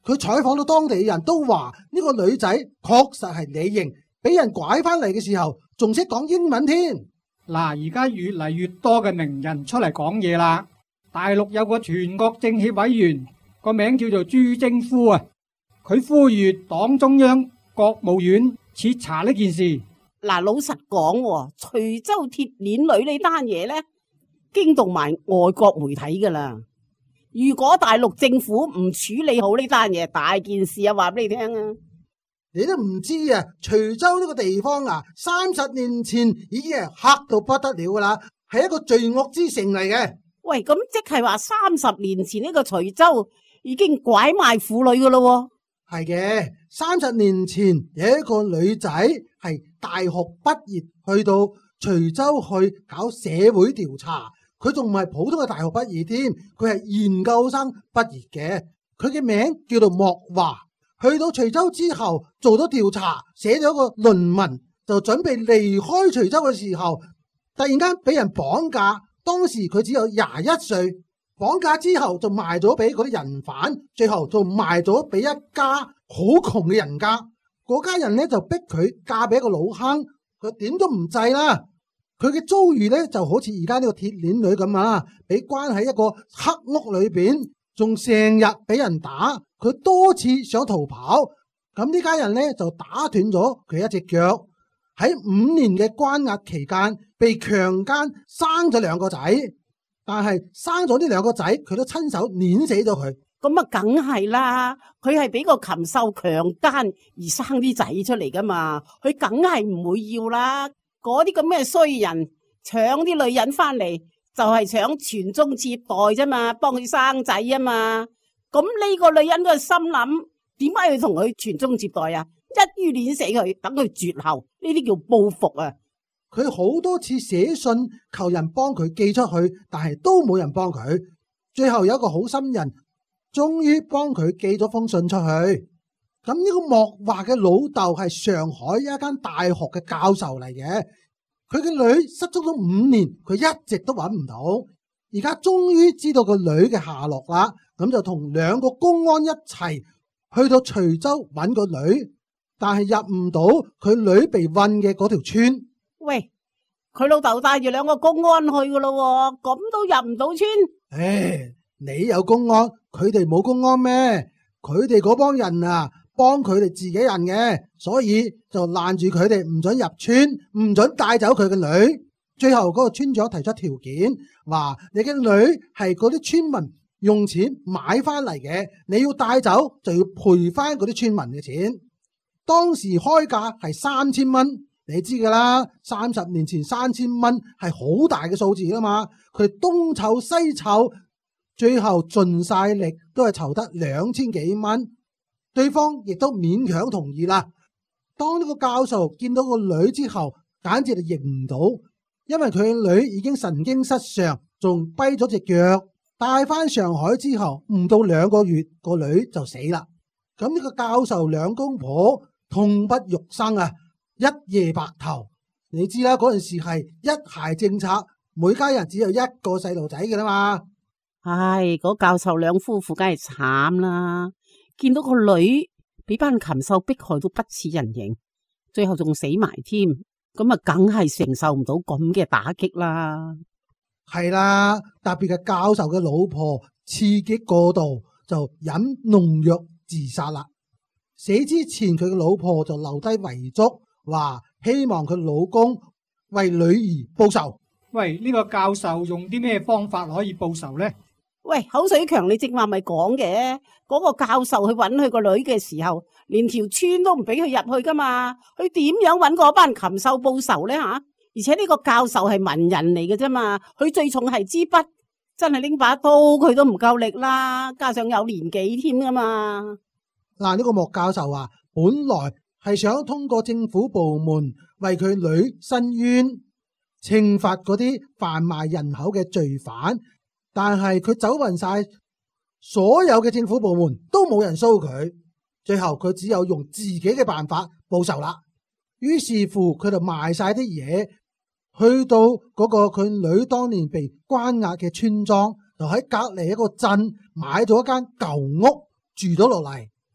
佢採訪到當地人都話呢個女仔確實係李瑩，俾人拐翻嚟嘅時候仲識講英文添。 嗱，而家越嚟越多嘅名人出嚟講嘢啦。大陸有個全國政協委員，個名叫做朱征夫啊，佢呼籲黨中央、國務院徹查呢件事。 嗱，老實講喎，徐州鐵鏈女呢單嘢呢，驚動埋外國媒體噶啦。如果大陸政府唔處理好呢單嘢，大件事啊，話俾你聽啊！ 你都唔知啊，徐州呢個地方啊，三十年前已經係黑到不得了噶啦，係一個罪惡之城嚟嘅。 喂，咁即係話三十年前呢個徐州已經拐賣婦女噶咯？ 係嘅，三十年前有一個女仔係大學畢業去到徐州去搞社會調查，佢仲唔係普通嘅大學畢業添，佢係研究生畢業嘅，佢嘅名叫做莫華。去到徐州之後做咗調查，寫咗個論文，就準備離開徐州嘅時候，突然間俾人綁架。當時佢只有廿一歲，綁架之後就賣咗俾嗰啲人販，最後就賣咗俾一家好窮嘅人家。嗰家人咧就逼佢嫁俾一個老坑，佢點都唔制啦。佢嘅遭遇咧就好似而家呢個鐵鏈女咁啊，俾關喺一個黑屋裏邊，仲成日俾人打。佢多次想逃跑，咁呢家人咧就打斷咗佢一隻腳。喺五年嘅關押期間，被強姦生咗兩個仔，但係生咗呢兩個仔，佢都親手碾死咗佢。 咁啊，梗係啦，佢係俾個禽獸強姦而生啲仔出嚟噶嘛，佢梗係唔會要啦。嗰啲咁嘅衰人搶啲女人翻嚟，就係搶傳宗接代啫嘛，幫佢生仔啊嘛。咁呢個女人個心諗，點解要同佢傳宗接代啊？一於碾死佢，等佢絕後，呢啲叫報復啊！ 佢好多次寫信求人幫佢寄出去，但係都冇人幫佢。最後有一個好心人，終於幫佢寄咗封信出去。咁呢個莫華嘅老豆係上海一間大學嘅教授嚟嘅，佢嘅女失蹤咗五年，佢一直都揾唔到，而家終於知道個女嘅下落啦。咁就同兩個公安一齊去到徐州揾個女，但係入唔到佢女被困嘅嗰條村。 喂，佢老豆帶住兩個公安去噶咯，咁都入唔到村？ 唉，你有公安，佢哋冇公安咩？佢哋嗰幫人啊，幫佢哋自己人嘅，所以就攔住佢哋，唔准入村，唔准帶走佢嘅女。最後嗰個村長提出條件，話你嘅女係嗰啲村民用錢買翻嚟嘅，你要帶走就要賠翻嗰啲村民嘅錢。當時開價係三千蚊，你知噶啦，三十年前三千蚊係好大嘅數字啦嘛。佢東湊西湊，最後盡晒力都係籌得兩千幾蚊，對方亦都勉強同意啦。當呢個教授見到個女之後，簡直就認唔到，因為佢女已經神經失常，仲跛咗隻腳。帶翻上海之後，唔到兩個月，個女就死啦。咁呢個教授兩公婆痛不欲生啊，一夜白頭。你知啦，嗰陣時係一孩政策，每家人只有一個細路仔嘅啦嘛。 唉，嗰教授兩夫婦梗係慘啦，見到個女俾班禽獸迫害到不似人形，最後仲死埋添，咁啊，梗係承受唔到咁嘅打擊啦。 係啦，特別係教授嘅老婆刺激過度，就飲農藥自殺啦。死之前佢嘅老婆就留低遺囑，話希望佢老公為女兒報仇。 喂，呢個教授用啲咩方法可以報仇呢？ 喂，口水強，你正話咪講嘅，嗰個教授去揾佢個女嘅時候，連條村都唔俾佢入去噶嘛，佢點樣揾嗰班禽獸報仇呢？吓？而且呢個教授係文人嚟嘅啫嘛，佢最重係支筆，真係拎把刀佢都唔夠力啦，加上有年紀添噶嘛。 嗱，呢個莫教授啊，本來係想通過政府部門為佢女申冤，懲罰嗰啲販賣人口嘅罪犯，但係佢走勻晒所有嘅政府部門都冇人騷佢，最後佢只有用自己嘅辦法報仇啦。於是乎佢就賣晒啲嘢，去到嗰個佢女當年被關押嘅村莊，就喺隔籬一個鎮買咗一間舊屋住咗落嚟。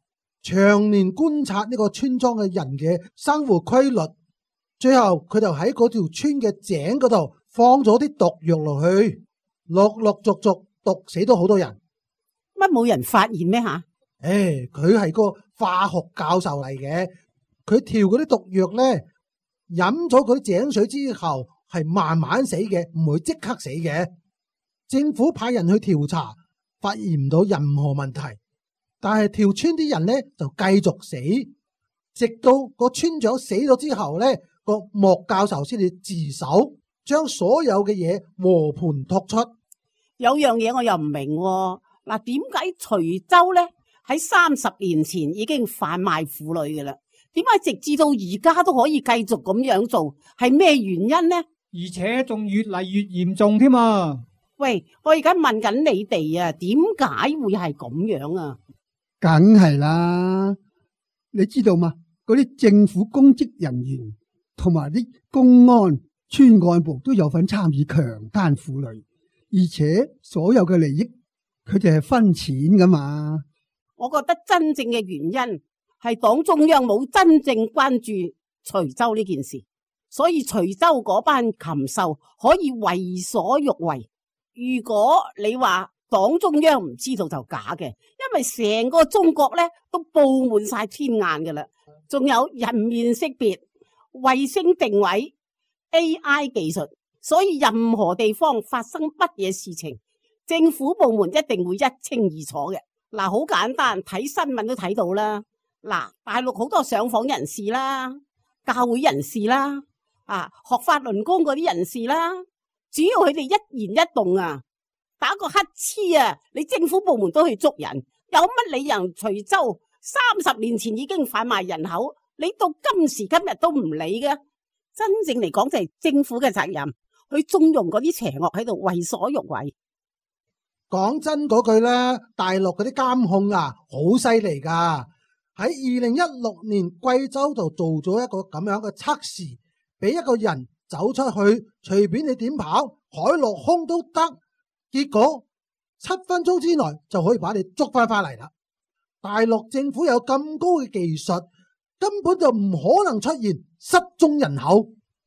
長年觀察呢個村莊嘅人嘅生活規律，最後佢就喺嗰條村嘅井嗰度放咗啲毒藥落去，陸陸續續毒死咗好多人。 乜冇人發現咩吓？ 誒，佢係個化學教授嚟嘅，佢調嗰啲毒藥咧，飲咗嗰啲井水之後係慢慢死嘅，唔會即刻死嘅。政府派人去調查，發現唔到任何問題，但係條村啲人咧就繼續死，直到個村長死咗之後咧，個莫教授先至自首，將所有嘅嘢和盤托出。 有樣嘢我又唔明喎，嗱，點解徐州咧喺三十年前已經販賣婦女嘅啦？點解直至到而家都可以繼續咁樣做？係咩原因呢？ 而且仲越嚟越嚴重添啊！ 喂，我而家問緊你哋啊，點解會係咁樣啊？ 梗係啦，你知道嘛？嗰啲政府公職人員同埋啲公安、村幹部都有份參與強姦婦女，而且所有嘅利益佢哋係分錢噶嘛。 我覺得真正嘅原因係黨中央冇真正關注徐州呢件事，所以徐州嗰班禽獸可以為所欲為。如果你話黨中央唔知道就假嘅，因為成個中國咧都布滿晒天眼噶啦，仲有人面識別、衛星定位、A I 技術，所以任何地方發生乜嘢事情，政府部門一定會一清二楚嘅。嗱，好簡單，睇新聞都睇到啦。嗱，大陸好多上訪人士啦、教會人士啦、啊學法輪功嗰啲人士啦，只要佢哋一言一動啊，打個乞嗤啊，你政府部門都去捉人，有乜理由徐州三十年前已經販賣人口，你到今時今日都唔理嘅？真正嚟講就係政府嘅責任，去縱容嗰啲邪惡喺度為所欲為。 講真嗰句啦，大陸嗰啲監控啊，好犀利噶。喺二零一六年貴州就做咗一個咁樣嘅測試，俾一個人走出去，隨便你點跑，海陸空都得，結果七分鐘之內就可以把你捉翻翻嚟啦。大陸政府有咁高嘅技術，根本就唔可能出現失蹤人口。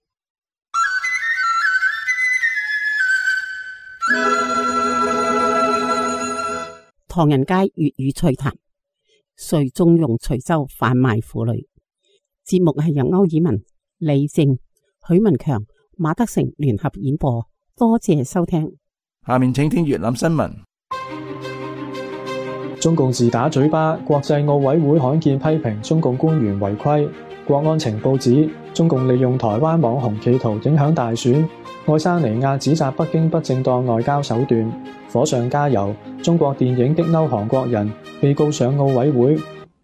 唐人街粵語趣談，誰縱容徐州販賣婦女？節目係由歐爾文、李正、許文強、馬德成聯合演播，多謝收聽。 下面請聽粵覽新聞。 中共自打嘴巴，國際奧委會罕見批評中共官員違規。國安情報指，中共利用台灣網紅企圖影響大選。愛沙尼亞指責北京不正當外交手段。火上加油，中國電影激嬲韓國人，被告上奧委會。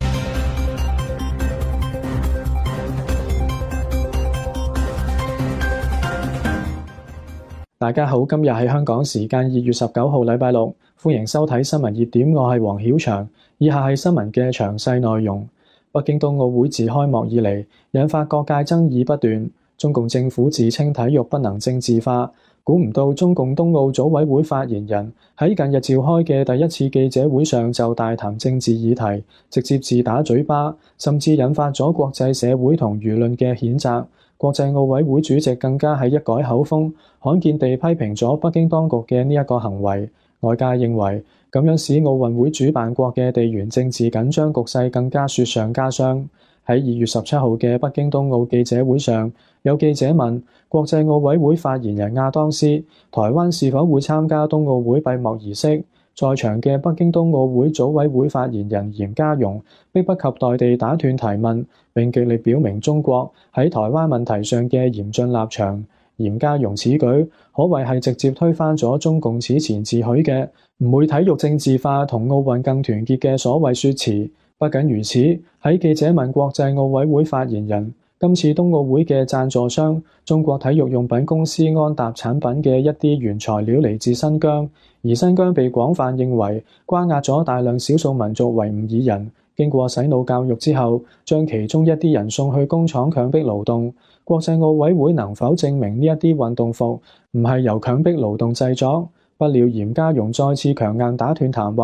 大家好，今日係香港時間二月十九號禮拜六，歡迎收睇新聞熱點，我係黃曉翔。以下係新聞嘅詳細內容。北京冬奧會自開幕以嚟，引發各界爭議不斷。中共政府自稱體育不能政治化，估唔到中共冬奧組委會發言人喺近日召開嘅第一次記者會上就大談政治議題，直接自打嘴巴，甚至引發咗國際社會同輿論嘅譴責。國際奧委會主席更加係一改口風，罕見地批評咗北京當局嘅呢一個行為。外界認為咁樣使奧運會主辦國嘅地緣政治緊張局勢更加雪上加霜。喺二月十七號嘅北京冬奧記者會上，有記者問國際奧委會發言人亞當斯，台灣是否會參加冬奧會閉幕儀式？在場嘅北京冬奧會組委會發言人嚴家蓉迫不及待地打斷提問，並極力表明中國喺台灣問題上嘅嚴峻立場。嚴家蓉此舉可謂係直接推翻咗中共此前自許嘅唔會體育政治化同奧運更團結嘅所謂說辭。不僅如此，喺記者問國際奧委會發言人今次冬奧會嘅贊助商中國體育用品公司安踏產品嘅一啲原材料嚟自新疆，而新疆被廣泛認為關押咗大量少數民族維吾爾人，經過洗腦教育之後，將其中一啲人送去工廠強迫勞動。國際奧委會能否證明呢一啲運動服唔係由強迫勞動製作？不料嚴家蓉再次強硬打斷談話，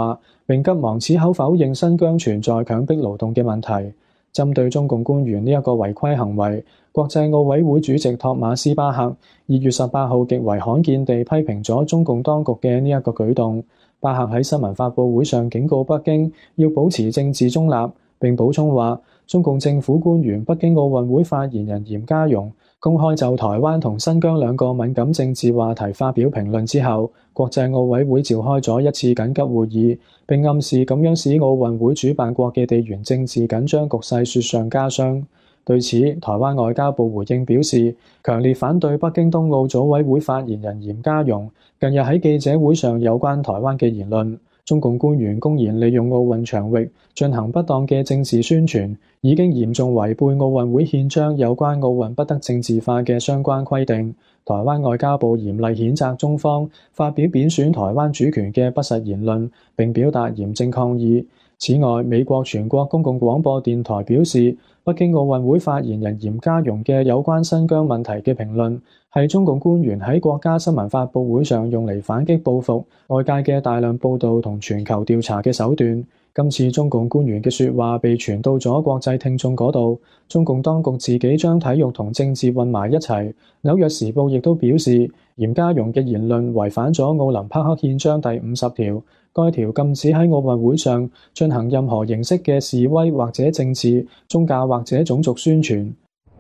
並急忙矢口否認新疆存在強迫勞動嘅問題。針對中共官員呢一個違規行為，國際奧委會主席托馬斯巴赫二月十八號極為罕見地批評咗中共當局嘅呢一個舉動。巴赫喺新聞發佈會上警告北京要保持政治中立，並補充話，中共政府官員、北京奧運會發言人嚴家蓉公開就台灣同新疆兩個敏感政治話題發表評論之後，國際奧委會召開咗一次緊急會議，並暗示咁樣使奧運會主辦國嘅地緣政治緊張局勢雪上加霜。對此，台灣外交部回應表示，強烈反對北京冬奧組委會發言人嚴家蓉近日喺記者會上有關台灣嘅言論。中共官員公然利用奧運場域進行不當嘅政治宣傳，已經嚴重違背奧運會憲章有關奧運不得政治化嘅相關規定。台灣外交部嚴厲譴責中方發表貶損台灣主權嘅不實言論，並表達嚴正抗議。此外，美國全國公共廣播電台表示，北京奧運會發言人嚴家蓉嘅有關新疆問題嘅評論係中共官員喺國家新聞發佈會上用嚟反擊報復外界嘅大量報導同全球調查嘅手段。今次中共官員嘅説話被傳到咗國際聽眾嗰度，中共當局自己將體育同政治混埋一齊。紐約時報亦都表示，嚴家蓉嘅言論違反咗奧林匹克憲章第五十條，該條禁止喺奧運會上進行任何形式嘅示威或者政治、宗教或者種族宣傳。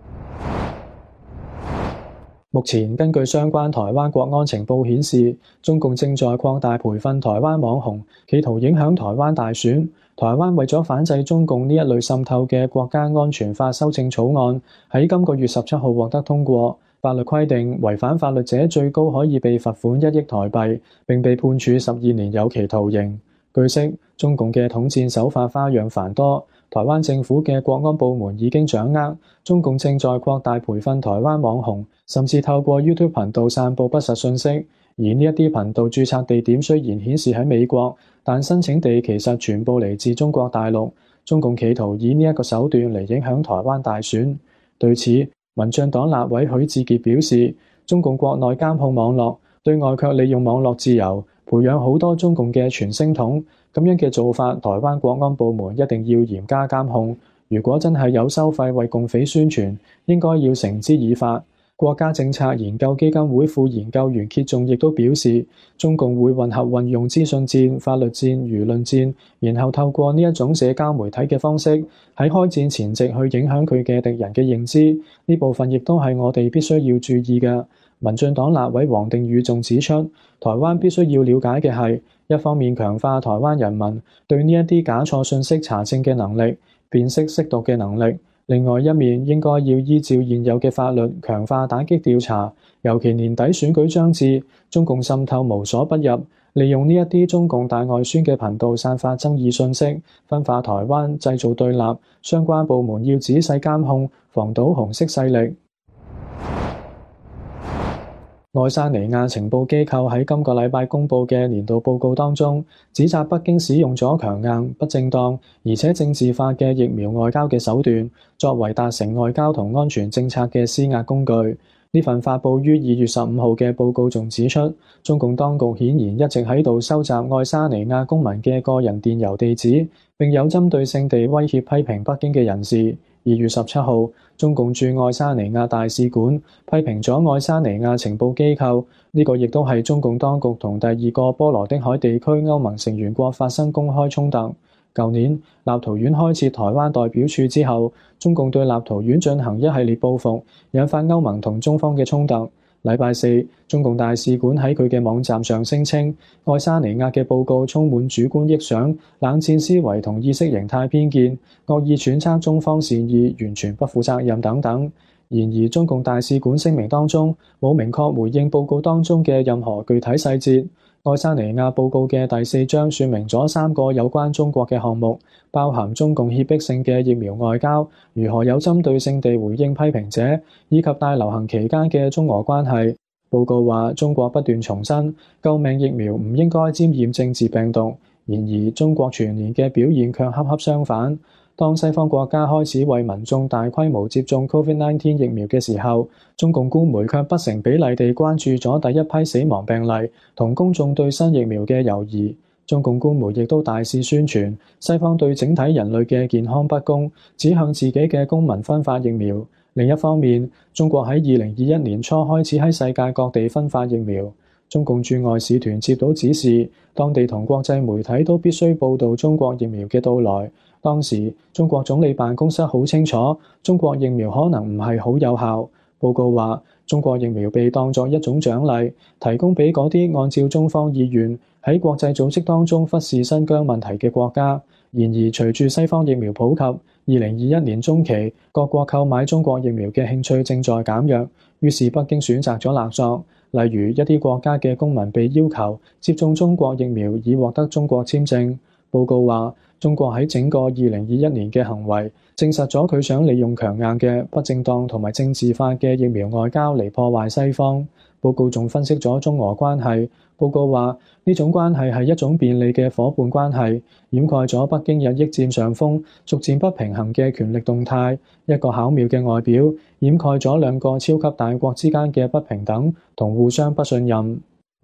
目前根據相關台灣國安情報顯示，中共正在擴大培訓台灣網紅，企圖影響台灣大選。台灣為咗反制中共呢一類滲透嘅國家安全法修正草案，喺今個月十七號獲得通過。法律規定，違反法律者最高可以被罰款一億台幣，並被判處十二年有期徒刑。據悉，中共嘅統戰手法花樣繁多，台灣政府嘅國安部門已經掌握，中共正在擴大培訓台灣網紅，甚至透過 YouTube 頻道散佈不實信息。而呢一啲頻道註冊地點雖然顯示喺美國，但申請地其實全部嚟自中國大陸。中共企圖以呢一個手段嚟影響台灣大選。對此，民進黨立委許智傑表示，中共國內監控網絡，對外卻利用網絡自由，培養好多中共嘅傳聲筒。咁樣嘅做法，台灣國安部門一定要嚴加監控。如果真係有收費為共匪宣傳，應該要繩之以法。國家政策研究基金會副研究員揭仲亦都表示，中共會混合運用資訊戰、法律戰、輿論戰，然後透過呢一種社交媒體嘅方式，喺開戰前夕去影響佢嘅敵人嘅認知。呢部分亦都係我哋必須要注意嘅。民進黨立委黃定宇仲指出，台灣必須要了解嘅係，一方面強化台灣人民對呢一啲假錯信息查證嘅能力、辨識識讀嘅能力。另外一面，應該要依照現有嘅法律強化打擊調查，尤其年底選舉將至，中共滲透無所不入，利用呢一啲中共大外宣嘅頻道散發爭議信息，分化台灣，製造對立。相關部門要仔細監控，防堵紅色勢力。愛沙尼亞情報機構喺今個禮拜公佈嘅年度報告當中，指責北京使用咗強硬、不正當而且政治化嘅疫苗外交嘅手段，作為達成外交同安全政策嘅施壓工具。呢份發佈於二月十五號嘅報告仲指出，中共當局顯然一直喺度收集愛沙尼亞公民嘅個人電郵地址，並有針對性地威脅批評北京嘅人士。二月十七號，中共駐愛沙尼亞大使館批評咗愛沙尼亞情報機構，呢個亦都係中共當局同第二個波羅的海地區歐盟成員國發生公開衝突。舊年，立陶宛開設台灣代表處之後，中共對立陶宛進行一系列報復，引發歐盟同中方嘅衝突。禮拜四，中共大使館喺佢嘅網站上聲稱，愛沙尼亞嘅報告充滿主觀臆想、冷戰思維同意識形態偏見，惡意揣測中方善意，完全不負責任等等。然而，中共大使館聲明當中冇明確回應報告當中嘅任何具體細節。愛沙尼亞報告嘅第四章說明咗三個有關中國嘅項目，包含中共脅迫性嘅疫苗外交，如何有針對性地回應批評者，以及大流行期間嘅中俄關係。報告話，中國不斷重申，救命疫苗唔應該沾染政治病毒。然而，中國全年嘅表現卻恰恰相反。當西方國家開始為民眾大規模接種 Covid 十九 疫苗嘅時候，中共官媒卻不成比例地關注咗第一批死亡病例同公眾對新疫苗嘅猶疑。 中共官媒亦都大肆宣傳西方對整體人類嘅健康不公，指向自己嘅公民分發疫苗。另一方面，中國喺二零二一年初開始喺世界各地分發疫苗。中共駐外使團接到指示，當地同國際媒體都必須報導中國疫苗嘅到來。當時，中國總理辦公室好清楚，中國疫苗可能唔係好有效。報告話，中國疫苗被當作一種獎勵，提供俾嗰啲按照中方意願喺國際組織當中忽視新疆問題嘅國家。然而，隨住西方疫苗普及，二零二一年中期，各國購買中國疫苗嘅興趣正在減弱，於是北京選擇咗勒索。例如，一啲國家嘅公民被要求接種中國疫苗以獲得中國簽證。報告話，中國喺整個二零二一年嘅行為，證實咗佢想利用強硬嘅不正當同埋政治化嘅疫苗外交嚟破壞西方。報告仲分析咗中俄關係。報告話，呢種關係係一種便利嘅伙伴關係，掩蓋咗北京日益佔上風、逐漸不平衡嘅權力動態。一個巧妙嘅外表，掩蓋咗兩個超級大國之間嘅不平等同互相不信任。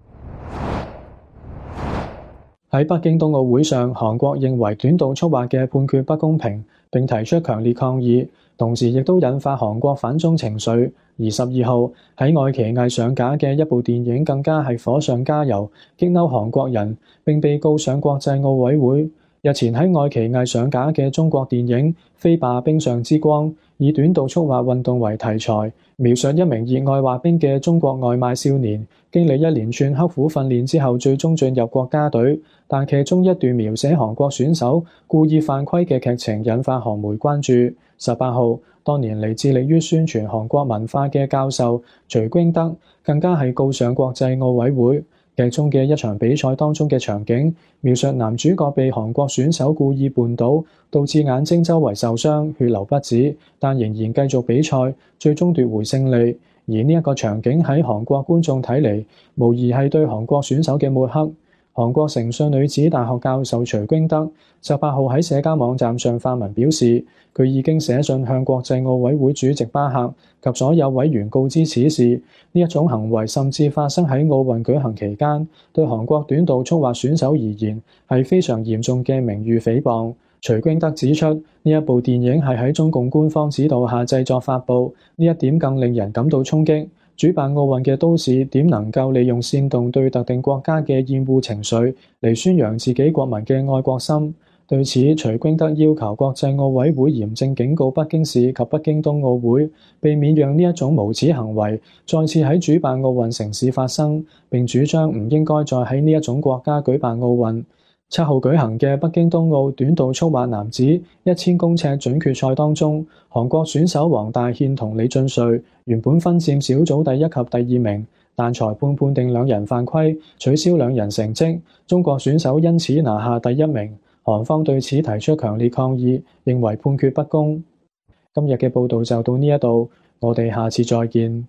喺北京冬奧會上，韓國認為短道速滑嘅判決不公平，並提出強烈抗議，同時亦都引發韓國反中情緒。而十二號喺愛奇藝上架嘅一部電影更加係火上加油，激嬲韓國人，並被告上國際奧委會。日前喺愛奇藝上架嘅中國電影《飛霸冰上之光》，以短道速滑運動為題材，描述一名熱愛滑冰嘅中國外賣少年，經歷一連串刻苦訓練之後，最終進入國家隊。但劇中一段描寫韓國選手故意犯規嘅劇情引發韓媒關注。十八號，當年嚟致力於宣傳韓國文化嘅教授徐京德，更加係告上國際奧委會。劇中嘅一場比賽當中嘅場景，描述男主角被韓國選手故意絆倒，導致眼睛周圍受傷，血流不止，但仍然繼續比賽，最終奪回勝利。而呢一個場景喺韓國觀眾睇嚟，無疑係對韓國選手嘅抹黑。韓國誠信女子大學教授徐京德十八號喺社交網站上發文表示，佢已經寫信向國際奧委會主席巴赫及所有委員告知此事。呢一種行為甚至發生喺奧運舉行期間，對韓國短道速滑選手而言係非常嚴重嘅名譽誹謗。徐京德指出，呢一部電影係喺中共官方指導下製作發布，呢一點更令人感到衝擊。主辦奧運嘅都市點能夠利用煽動對特定國家嘅厭惡情緒嚟宣揚自己國民嘅愛國心？對此，徐京德要求國際奧委會嚴正警告北京市及北京冬奧會，避免讓呢一種無恥行為再次喺主辦奧運城市發生，並主張唔應該再喺呢一種國家舉辦奧運。七號舉行嘅北京冬奧短道速滑男子一千公尺準決賽當中，韓國選手黃大憲同李晉瑞原本分佔小組第一及第二名，但裁判判定兩人犯規，取消兩人成績，中國選手因此拿下第一名。韓方對此提出強烈抗議，認為判決不公。今日嘅報道就到呢一度，我哋下次再見。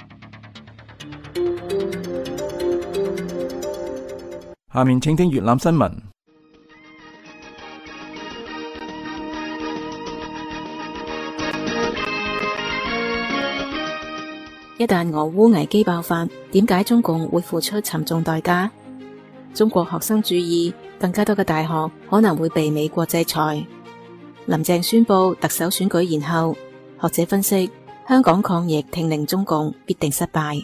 下面請聽粵覽新聞。 一旦俄烏危機爆發，點解中共會付出沉重代價？中國學生注意，更加多嘅大學可能會被美國制裁。林鄭宣布特首選舉延後，學者分析香港抗疫聽令中共必定失敗。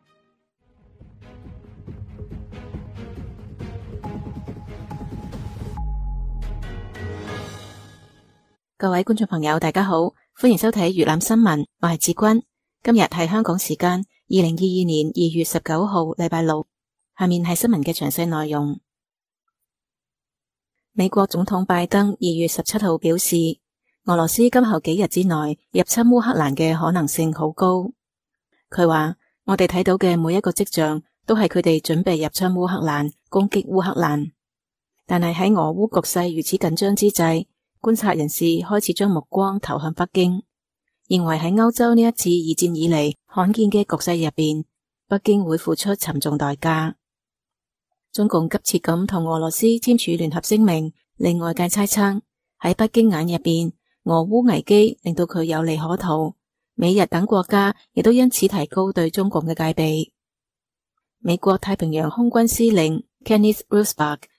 各位觀眾朋友，大家好，歡迎收睇粵覽新聞，我係志君。今日係香港時間二零二二年二月十九號，禮拜六。下面係新聞嘅詳細內容。美國總統拜登二月十七號表示，俄羅斯今後幾日之內入侵烏克蘭嘅可能性好高。佢話：我哋睇到嘅每一個跡象都係佢哋準備入侵烏克蘭，攻擊烏克蘭。但係喺俄烏局勢如此緊張之際，觀察人士開始將目光投向北京，認為喺歐洲呢一次二戰以嚟罕見嘅局勢入邊，北京會付出沉重代價。中共急切咁同俄羅斯簽署聯合聲明，令外界猜測喺北京眼入邊，俄烏危機令到佢有利可圖，美日等國家亦都因此提高對中共嘅戒備。美國太平洋空軍司令 Kenneth Rosebach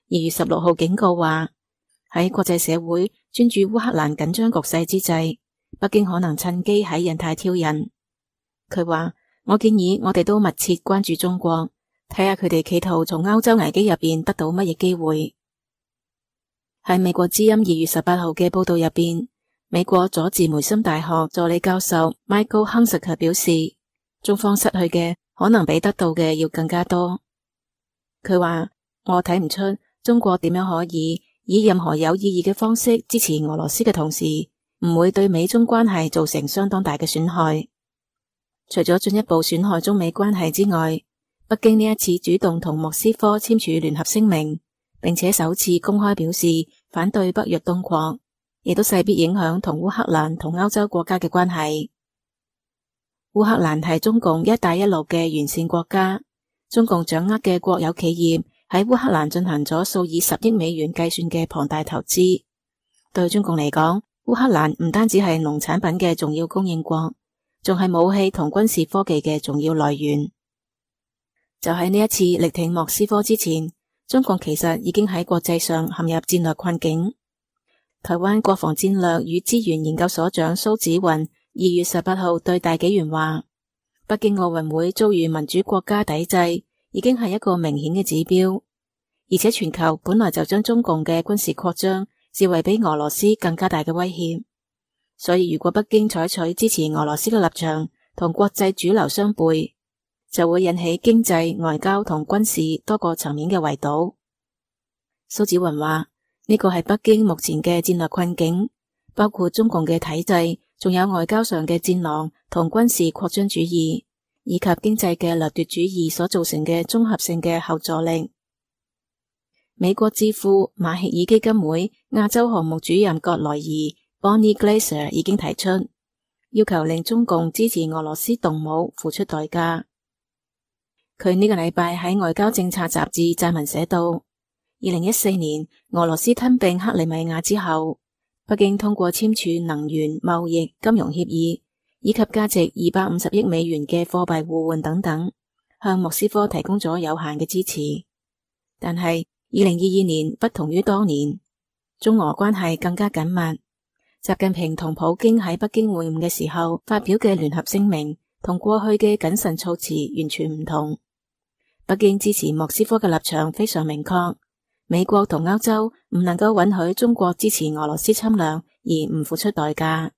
月十六號警告話，喺國際社會專注烏克蘭緊張局勢之際，北京可能趁機喺印太挑釁。佢話：我建議我哋都密切關注中國，睇下佢哋企圖從歐洲危機入邊得到乜嘢機會。喺美國之音二月十八號嘅報道入邊，美國佐治梅森大學助理教授 Michael Hunsaker 表示，中方失去嘅可能比得到嘅要更加多。佢話：我睇唔出中國點樣可以以任何有意義嘅方式支持俄羅斯嘅同時，唔會對美中關係造成相當大嘅損害。除咗進一步損害中美關係之外，北京呢一次主動同莫斯科簽署聯合聲明，並且首次公開表示反對北約東擴，亦都勢必影響同烏克蘭同歐洲國家嘅關係。烏克蘭係中共一帶一路嘅完善國家，中共掌握嘅國有企業喺烏克蘭進行咗數以十億美元計算嘅龐大投資。對中共嚟講，烏克蘭唔單止係農產品嘅重要供應國，仲係武器同軍事科技嘅重要來源。就喺呢一次力挺莫斯科之前，中共其實已經喺國際上陷入戰略困境。台灣國防戰略與資源研究所長蘇紫雲二月十八號對大紀元話：北京奧運會遭遇民主國家抵制，已經係一個明顯嘅指標。而且全球本來就將中共嘅軍事擴張視為比俄羅斯更加大嘅威脅，所以如果北京採取支持俄羅斯嘅立場，同國際主流相悖，就會引起經濟、外交同軍事多個層面嘅圍堵。蘇紫雲話：呢個係北京目前嘅戰略困境，包括中共嘅體制，仲有外交上嘅戰狼同軍事擴張主義，以及經濟嘅掠奪主義所造成嘅綜合性嘅後座力。美國智庫馬歇爾基金會亞洲項目主任葛萊儀 Bonnie Glaser 已經提出，要求令中共支持俄羅斯動武付出代價。佢呢個禮拜喺外交政策雜誌撰文寫到，二零一四年俄羅斯吞併克里米亞之後，北京通過簽署能源、貿易、金融協議，以及價值二百五十億美元嘅貨幣互換等等，向莫斯科提供咗有限嘅支持。但係二零二二年不同於當年，中俄關係更加緊密。習近平同普京喺北京會晤嘅時候發表嘅聯合聲明，同過去嘅謹慎措辭完全唔同。北京支持莫斯科嘅立場非常明確，美國同歐洲唔能夠允許中國支持俄羅斯侵略而唔付出代價。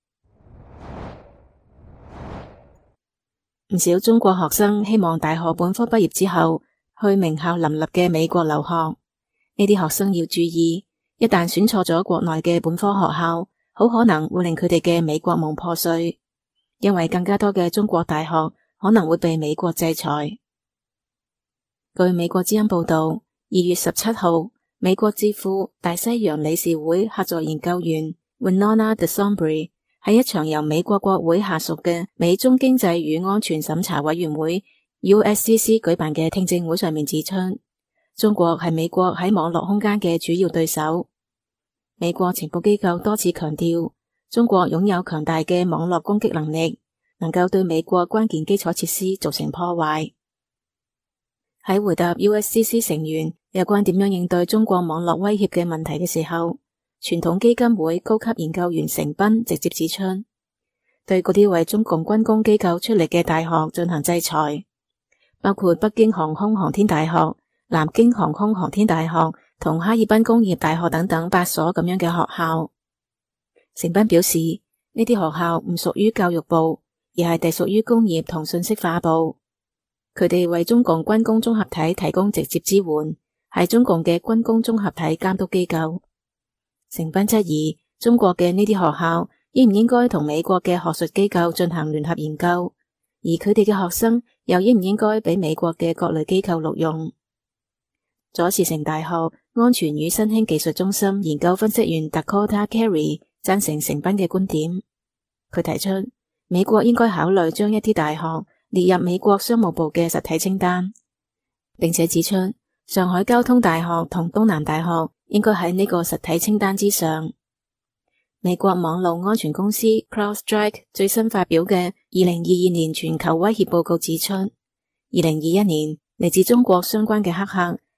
唔少中國學生希望大學本科畢業之後去名校林立嘅美國留學，呢啲學生要注意，一旦選錯咗國內嘅本科學校，好可能會令佢哋嘅美國夢破碎，因為更加多嘅中國大學可能會被美國制裁。據美國之音報道，二月十七號，美國智庫大西洋理事會客座研究員 Winona DeSombre 喺一場由美國國會下屬嘅美中經濟與安全審查委員會 U S C C 舉辦嘅聽證會上面指出，中國係美國喺網絡空間嘅主要對手。美國情報機構多次強調，中國擁有強大嘅網絡攻擊能力，能夠對美國關鍵基礎設施造成破壞。喺回答 U S C C 成員有關點樣應對中國網絡威脅嘅問題嘅時候，傳統基金會高級研究員成斌直接指出，對嗰啲為中共軍工機構出力嘅大學進行制裁，包括北京航空航天大學、南京航空航天大學同哈爾濱工業大學等等八所咁樣嘅學校。成斌表示，呢啲學校唔屬於教育部，而係隸屬於工業同信息化部。佢哋為中共軍工綜合體提供直接支援，係中共嘅軍工綜合體監督機構。成斌質疑中國嘅呢啲學校應唔應該同美國嘅學術機構進行聯合研究，而佢哋嘅學生又應唔應該俾美國嘅各類機構錄用。佐治城大學安全與新興技術中心研究分析員 Dakota Carey 贊成成斌嘅觀點。佢提出，美國應該考慮將一啲大學列入美國商務部嘅實體清單，並且指出上海交通大學同東南大學應該喺呢個實體清單之上。美國網絡安全公司 CrowdStrike 最新發表嘅二零二二年全球威脅報告指出，二零二一年嚟自中國相關嘅黑客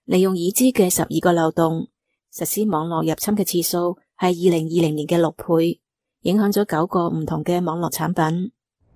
利用已知嘅十二個漏洞，實施網絡入侵嘅次數係二零二零年嘅六倍，影響咗九個唔同嘅網絡產品。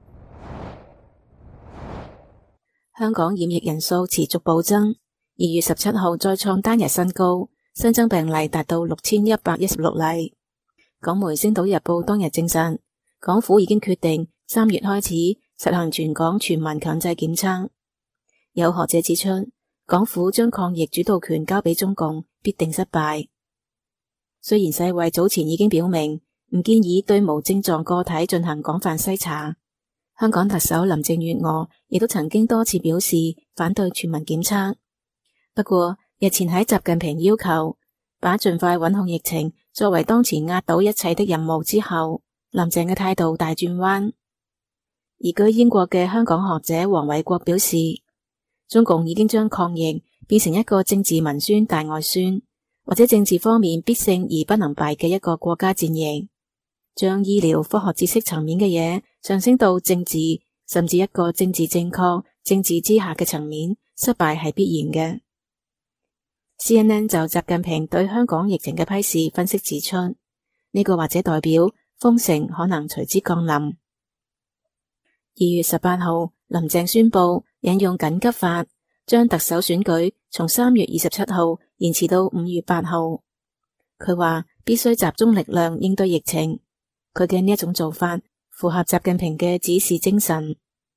香港染疫人數持續暴增，二月十七號再創單日新高，新增病例達到六千一百一十六例。港媒《星島日報》當日證實，港府已經決定三月開始實行全港全民強制檢測。有學者指出，港府將抗疫主導權交俾中共，必定失敗。雖然世衛早前已經表明唔建議對無症狀個體進行廣泛篩查，香港特首林鄭月娥亦都曾經多次表示反對全民檢測。不過日前喺習近平要求把盡快穩控疫情作為當前壓倒一切的任務之後，林鄭嘅態度大轉彎。而居英國嘅香港學者黃偉國表示，中共已經將抗疫變成一個政治文宣大外宣，或者政治方面必勝而不能敗嘅一個國家戰役，將醫療科學知識層面嘅嘢上升到政治，甚至一個政治正確、政治之下嘅層面，失敗係必然嘅。C N N 就習近平對香港疫情嘅批示分析指出，呢、這個或者代表封城可能隨之降臨。二月十八號，林鄭宣布引用緊急法，將特首選舉從三月二十七號延遲到五月八號。佢話必須集中力量應對疫情，佢嘅呢一種做法符合習近平嘅指示精神。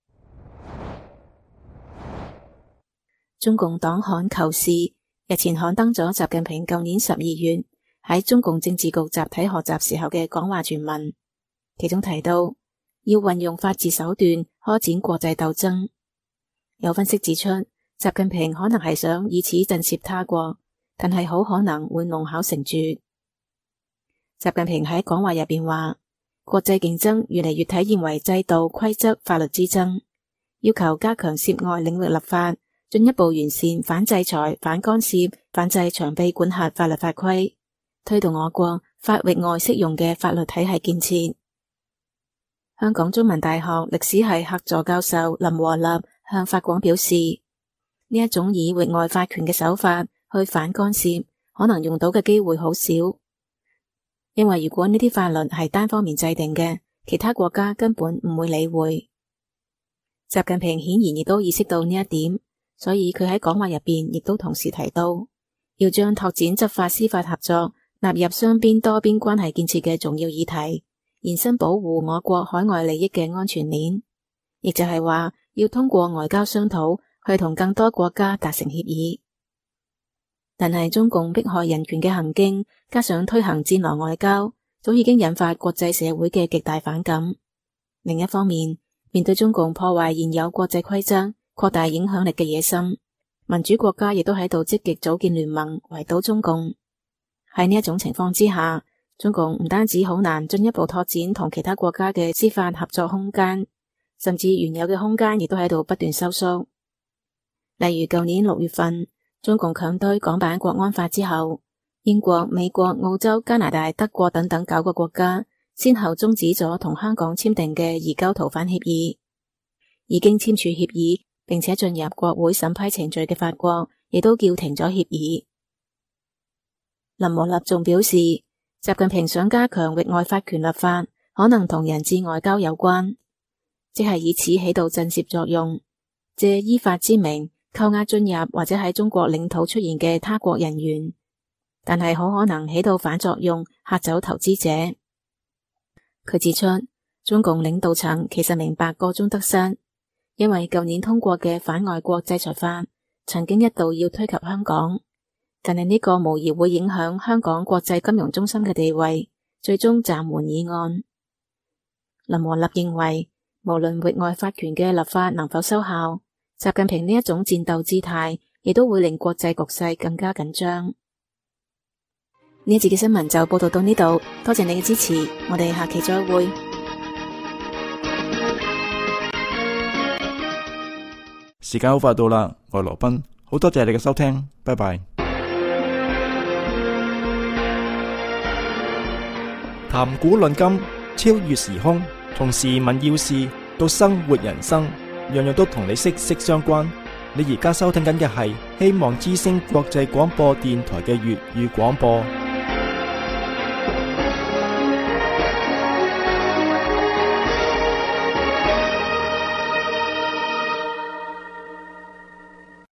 中共黨刊《求是》日前刊登咗習近平舊年十二月喺中共政治局集體學習時候嘅講話全文，其中提到要運用法治手段開展國際鬥爭。有分析指出，習近平可能係想以此震懾他國，但係好可能會弄巧成拙。習近平喺講話入邊話，國際競爭越嚟越體現為制度、規則、法律之爭，要求加強涉外領域立法，進一步完善反制裁、反干涉、反制長臂管轄法律法規，推動我國法域外適用嘅法律體系建設。香港中文大學歷史系客座教授林和立向法廣表示，呢一種以域外法權嘅手法去反干涉，可能用到嘅機會好少，因為如果呢啲法律係單方面制定嘅，其他國家根本唔會理會。習近平顯然亦都意識到呢一點，所以佢喺講話入邊亦都同時提到，要將拓展執法司法合作納入雙邊多邊關係建設嘅重要議題，延伸保護我國海外利益嘅安全鏈，亦就係話要通過外交商討去同更多國家達成協議。但係中共迫害人權嘅行徑，加上推行戰狼外交，早已經引發國際社會嘅極大反感。另一方面，面對中共破壞現有國際規則、擴大影響力嘅野心，民主國家亦都喺度積極組建聯盟圍堵中共。喺呢一種情況之下，中共唔單止好難進一步拓展同其他國家嘅司法合作空間，甚至原有嘅空間亦都喺度不斷收縮。例如舊年六月份，中共強推港版國安法之後，英國、美國、澳洲、加拿大、德國等等九個國家先後終止咗同香港簽訂嘅移交逃犯協議。已經簽署協議並且進入國會審批程序嘅法國，亦都叫停咗協議。林和立仲表示，習近平想加強域外法權立法，可能同人質外交有關，即係以此起到震懾作用，借依法之名扣押進入或者喺中國領土出現嘅他國人員，但係好可能起到反作用，嚇走投資者。佢指出，中共領導層其實明白個中得失，因為舊年通過嘅反外國制裁法曾經一度要推及香港，但係呢個無疑會影響香港國際金融中心嘅地位，最終暫緩議案。林和立認為，無論域外法權嘅立法能否收效，習近平呢一種戰鬥姿態，亦都會令國際局勢更加緊張。呢一節嘅新聞就報道到呢度，多謝你嘅支持，我哋下期再會。 時間好快到啦，我係羅賓，好多謝你嘅收聽，拜拜。談古論今，超越時空，從時聞要事到生活人生，樣樣都同你息息相關。 你而家收聽緊嘅係希望之聲國際廣播電台嘅粵語廣播。